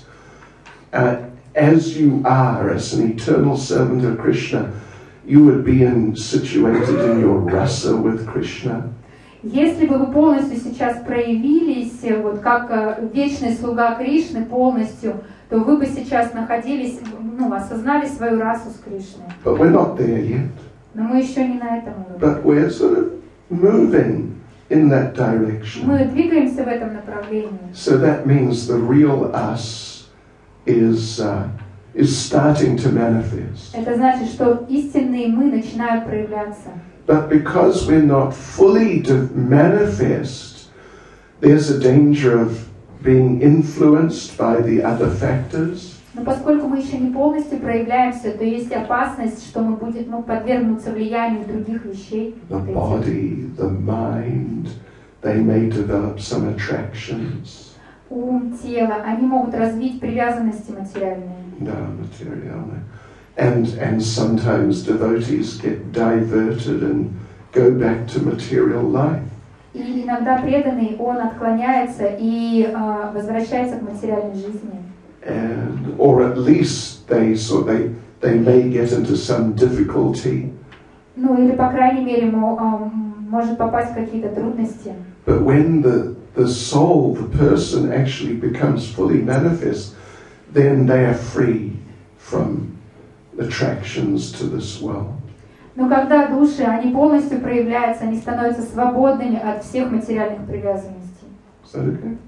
uh, as you are, as an eternal servant of Krishna, you would be in, situated in your rasa with Krishna. Если бы вы полностью сейчас проявились, э, вот как э, вечный слуга Кришны полностью, то вы бы сейчас находились, ну, осознали свою расу с Кришной. But we're not there yet. Но мы еще не на этом уровне. But we're sort of moving in that direction. Мы двигаемся в этом направлении. So that means the real us is uh, is starting to manifest. Это значит, что истинные мы начинают проявляться. But because we're not fully to manifest, there's a danger of being influenced by the other factors. Но поскольку мы еще не полностью проявляемся, то есть опасность, что мы будем ну, подвергнуться влиянию других вещей. The Вот эти. body, the mind, they may develop some attractions. Ум, тело, они могут развить привязанности материальные. No, material. And, and sometimes devotees get diverted and go back to material life. И иногда преданный, он отклоняется и э, возвращается к материальной жизни. And, or at least they, so they, they may get into some difficulty. Ну или, по крайней мере, мо, э, может попасть в какие-то трудности. But when the, the soul, the person actually becomes fully manifest, then they are free from attractions to this world. Но когда души, они полностью проявляются, они становятся свободными от всех материальных привязанностей. Is that okay?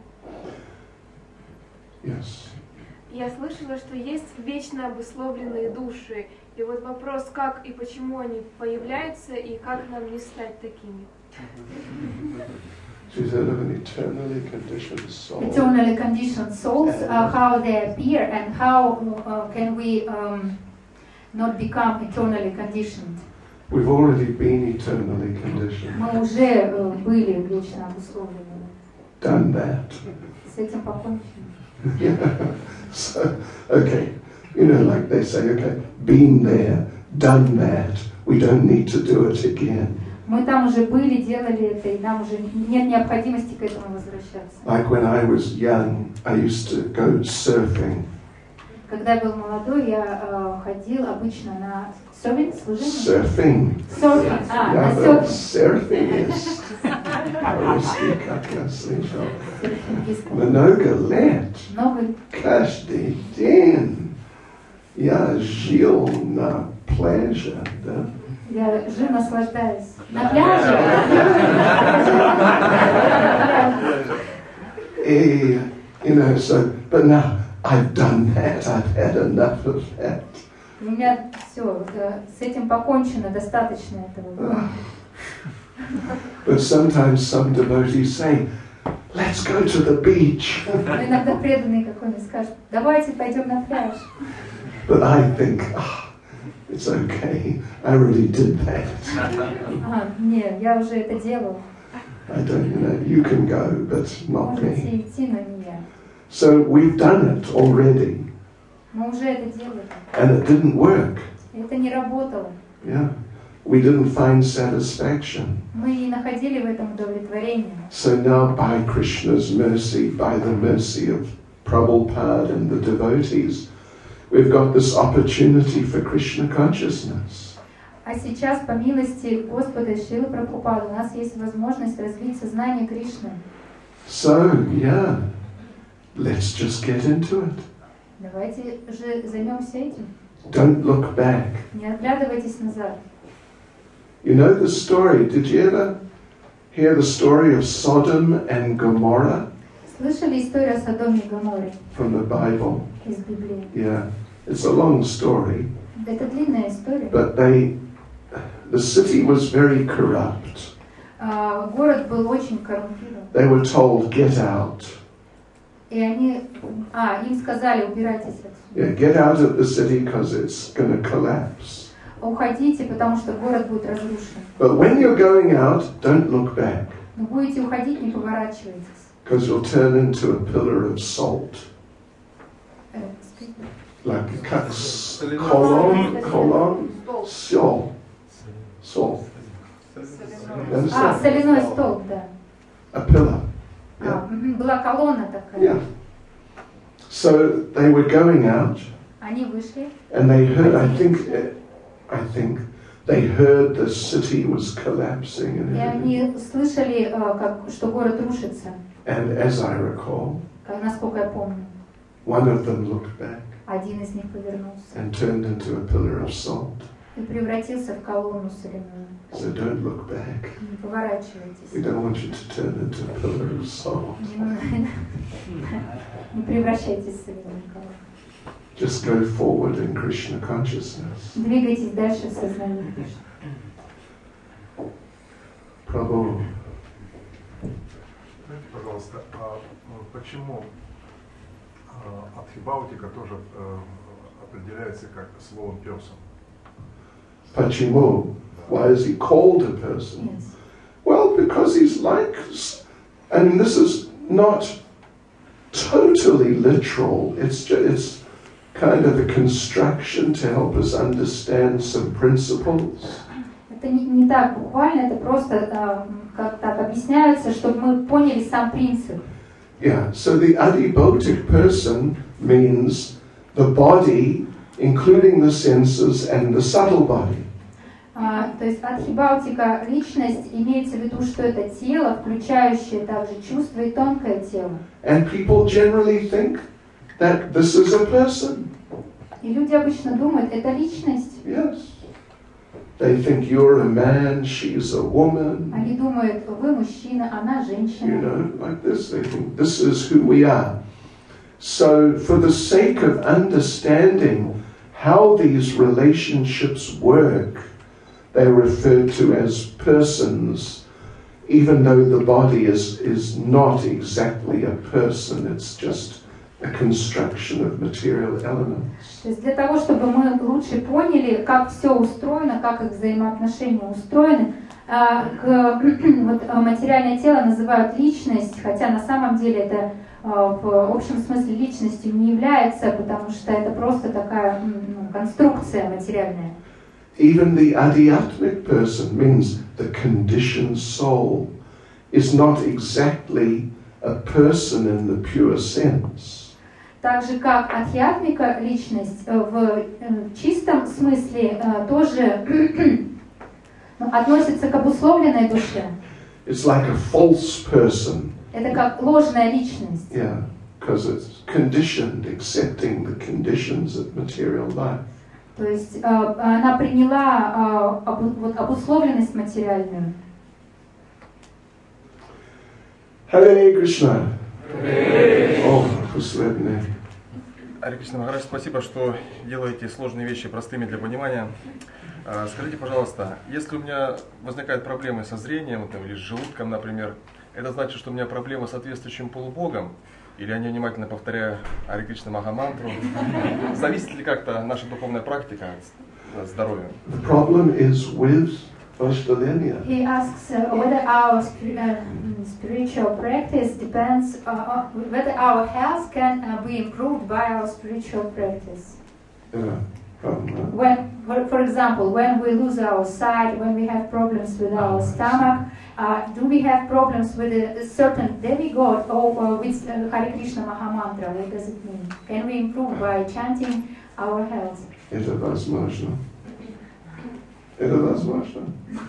Yes. Я слышала, что есть вечно обусловленные души. И вот вопрос, как и почему они появляются, и как нам не стать такими? She said of an eternally conditioned soul. Eternally conditioned souls, uh, how they appear and how uh, can we um, not become eternally conditioned. We've already been eternally conditioned. Мы уже uh, были вечно обусловлены. Done that. С этим покончено. Yeah. So, okay. You know, like they say, okay, been there, done that. We don't need to do it again. Мы там уже были, делали это, и нам уже нет необходимости к этому возвращаться. Like when I was young, I used to go surfing. Когда я был молодой, я uh, ходил обычно на surfing, служение. Surfing. Surfing, а, Yeah, на but серфинг. surfing is по-русски как я слышал. Серфингистом. Много лет, Много каждый день я жил на пляже, да? я жил, наслаждаюсь. На пляже. И You know, so, but now I've done that, I've had enough of that. У меня все, с этим покончено, достаточно этого. But sometimes some devotees say, let's go to the beach. Но иногда преданные какой-нибудь скажут, давайте пойдем на пляж. But I think, oh, it's okay, I already did that. А, нет, я уже это делал. I don't, you know, you can go, but not Можете me. идти, но не я. So we've done it already, Мы уже это делали. and it didn't work. Это не работало. Yeah, we didn't find satisfaction. Мы не находили в этом удовлетворения. So now, by Krishna's mercy, by the mercy of Prabhupada and the devotees, we've got this opportunity for Krishna consciousness. А сейчас, по милости Господа и Шрилы Прабхупады, у нас есть возможность развить сознание Кришны. So, yeah, let's just get into it. Давайте же займемся этим. Don't look back. Не оглядывайтесь назад. You know the story, did you ever hear the story of Sodom and Gomorrah Слышали историю о Содоме и Гоморе from the Bible? из Библии? Yeah, it's a long story, Это длинная история. but they, the city was very corrupt. А, город был очень коррумпирован. They were told, get out. И они, а, им сказали, убирайтесь отсюда. Yeah, get out of the city because it's going to collapse. Уходите, потому что город будет разрушен. But when you're going out, don't look back Но будете уходить, не поворачивайтесь. because you'll turn into a pillar of salt. Э, скажите. Like a cuts, colon, colon, sol, sol. You А, understand? соляной столб, да. A pillar. А, Yeah. мгм, была колонна такая. Yeah. So they were going out, Они вышли, and they heard. I think, I think they heard the city was collapsing and и everything. они слышали, э, как, что город рушится, And as I recall, как, насколько я помню. one of them looked back Один из них повернулся and turned into a pillar of salt. и превратился в колонну соляную. So don't look back. Не We поворачивайтесь. don't want you to turn into a pillar of salt. Не, не превращайтесь в соляную колонну. Just go forward in Krishna consciousness. Двигайтесь дальше в сознании Кришны. Prabhu. Скажите, пожалуйста, а почему Адхибаутика тоже определяется как словом person? Pachimu. Why is he called a person? Yes. Well, because he's like, and this is not totally literal. It's just, it's kind of a construction to help us understand some principles. Это не, не так буквально, это просто э, как так объясняется, чтобы мы поняли сам принцип. Yeah, so the adibhotic person means the body, including the senses and the subtle body. А, то есть адхибаутика, личность, имеется в виду, что это тело, включающее также чувства и тонкое тело. And people generally think that this is a person. И люди обычно думают, это личность. Yes. They think you're a man, she's a woman. Они думают, вы мужчина, она You женщина. know, like this. They think this is who we are. So, for the sake of understanding how these relationships work, they're referred to as persons, even though the body is, is not exactly a person, it's just a construction of material elements. То есть для того, чтобы мы лучше поняли, как все устроено, как их взаимоотношения устроены, а, к, вот, а, материальное тело называют личность, хотя на самом деле это а, в общем смысле личностью не является, потому что это просто такая ну, конструкция материальная. Even the adhyatmic person means the conditioned soul is not exactly a person in the pure sense. Так же как адхиатмика, личность, в чистом смысле тоже относится к обусловленной душе. It's like a false person. Это как ложная личность. Yeah, because it's conditioned, accepting the conditions of material life. То есть она приняла вот, обусловленность материальную. Hare Krishna. Oh. благословенный. Ари Кришна Махарадж, спасибо, что делаете сложные вещи простыми для понимания. А, скажите, пожалуйста, если у меня возникают проблемы со зрением там, или с желудком, например, это значит, что у меня проблемы с соответствующим полубогом? Или я невнимательно повторяю Ари Кришна Махамантру? Зависит ли как-то наша духовная практика от здоровья? The problem is with Vaishnavanya. He asks uh, whether our spi- uh, spiritual practice depends uh, on whether our health can uh, be improved by our spiritual practice. Yeah, problem, huh? When, for, for example, when we lose our sight, when we have problems with our stomach, uh, do we have problems with a, a certain demigod or, or with uh, Hare Krishna Mahamantra? What does it mean? Can we improve by chanting our health? Это возможно. Это возможно.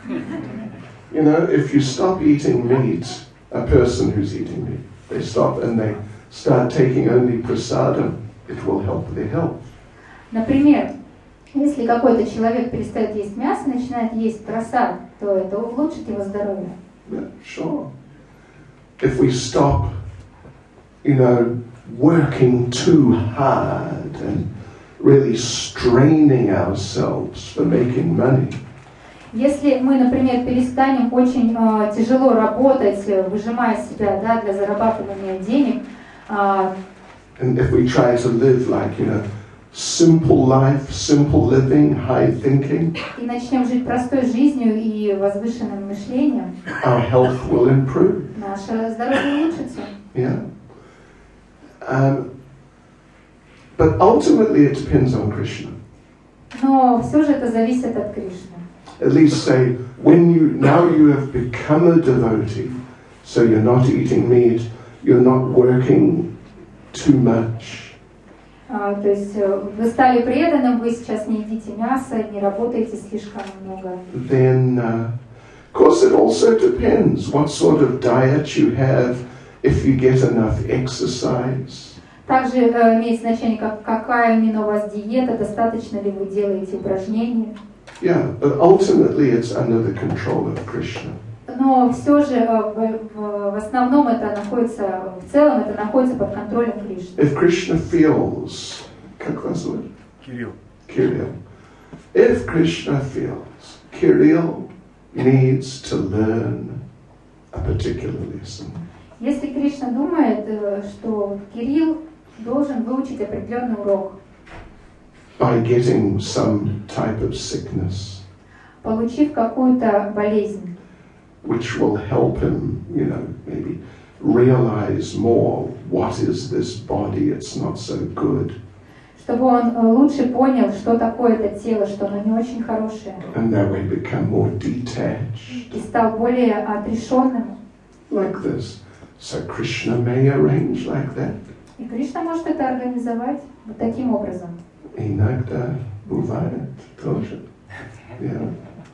You know, if you stop eating meat, a person who's eating meat, they stop and they start taking only prasadam, it will help their health. Например, если какой-то человек перестает есть мясо, начинает есть прасад, то это улучшит его здоровье. Yeah, sure. If we stop, you know, working too hard and really straining ourselves for making money, Если мы, например, перестанем очень э, тяжело работать, выжимая себя, да, для зарабатывания денег, э, and if we try to live like, you know, simple life, simple living, high thinking, и начнем жить простой жизнью и возвышенным мышлением, our health will improve. наше здоровье улучшится. Yeah. Um, but ultimately it depends on Krishna. Но все же это зависит от Кришны. At least say, when you, now you have become a devotee, so you're not eating meat, you're not working too much. А, то есть э, вы стали преданным, вы сейчас не едите мясо, не работаете слишком много. Then, uh, of course, it also depends what sort of diet you have, if you get enough exercise. Также э, имеет значение, как, какая именно у вас диета, достаточно ли вы делаете упражнений. Yeah, but ultimately it's under the control of Krishna. Но все же э, в, в, в основном это находится, в целом это находится под контролем Кришны. If Krishna feels, как вас зовут? Кирилл. Kirill. If Krishna feels Kirill needs to learn a particular lesson, Если Кришна думает, э, что Кирилл должен выучить определенный урок, by getting some type of sickness, получив какую-то болезнь, which will help him, you know, maybe realize more what is this body, it's not so good. чтобы он лучше понял, что такое это тело, что оно не очень хорошее, And that way become more detached. и стал более отрешенным. Like this. So Krishna may arrange like that. И Кришна может это организовать вот таким образом. Иногда бывает тоже. Yeah.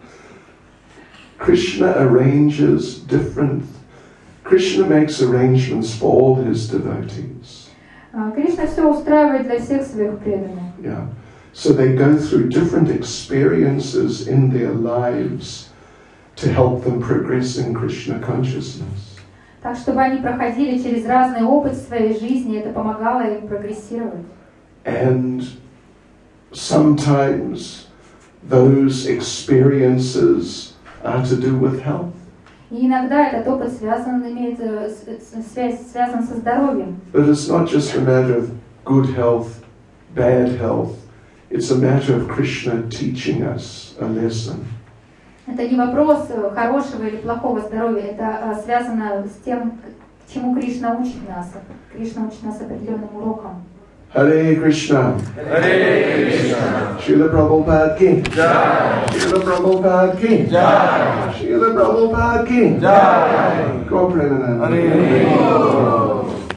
Krishna arranges different, Krishna makes arrangements for all his devotees. А, Кришна все устраивает для всех своих преданных. Yeah. So they go through different experiences in their lives to help them progress in Krishna consciousness. Так, чтобы они проходили через разный опыт в своей жизни, это помогало им прогрессировать. And sometimes those experiences are to do with health. И иногда этот опыт связан, имеет э, с- с- связь, связан со здоровьем. But it's not just a matter of good health, bad health. It's a matter of Krishna teaching us a lesson. Это не вопрос э, хорошего или плохого здоровья, это э, связано с тем, к чему Кришна учит нас. Кришна учит нас определенным урокам. Hare Krishna. Hare Krishna. Srila Prabhupada ki. Jai. Srila Prabhupada ki. Jai. Srila Prabhupada ki. Jai. Go Premanand. Hare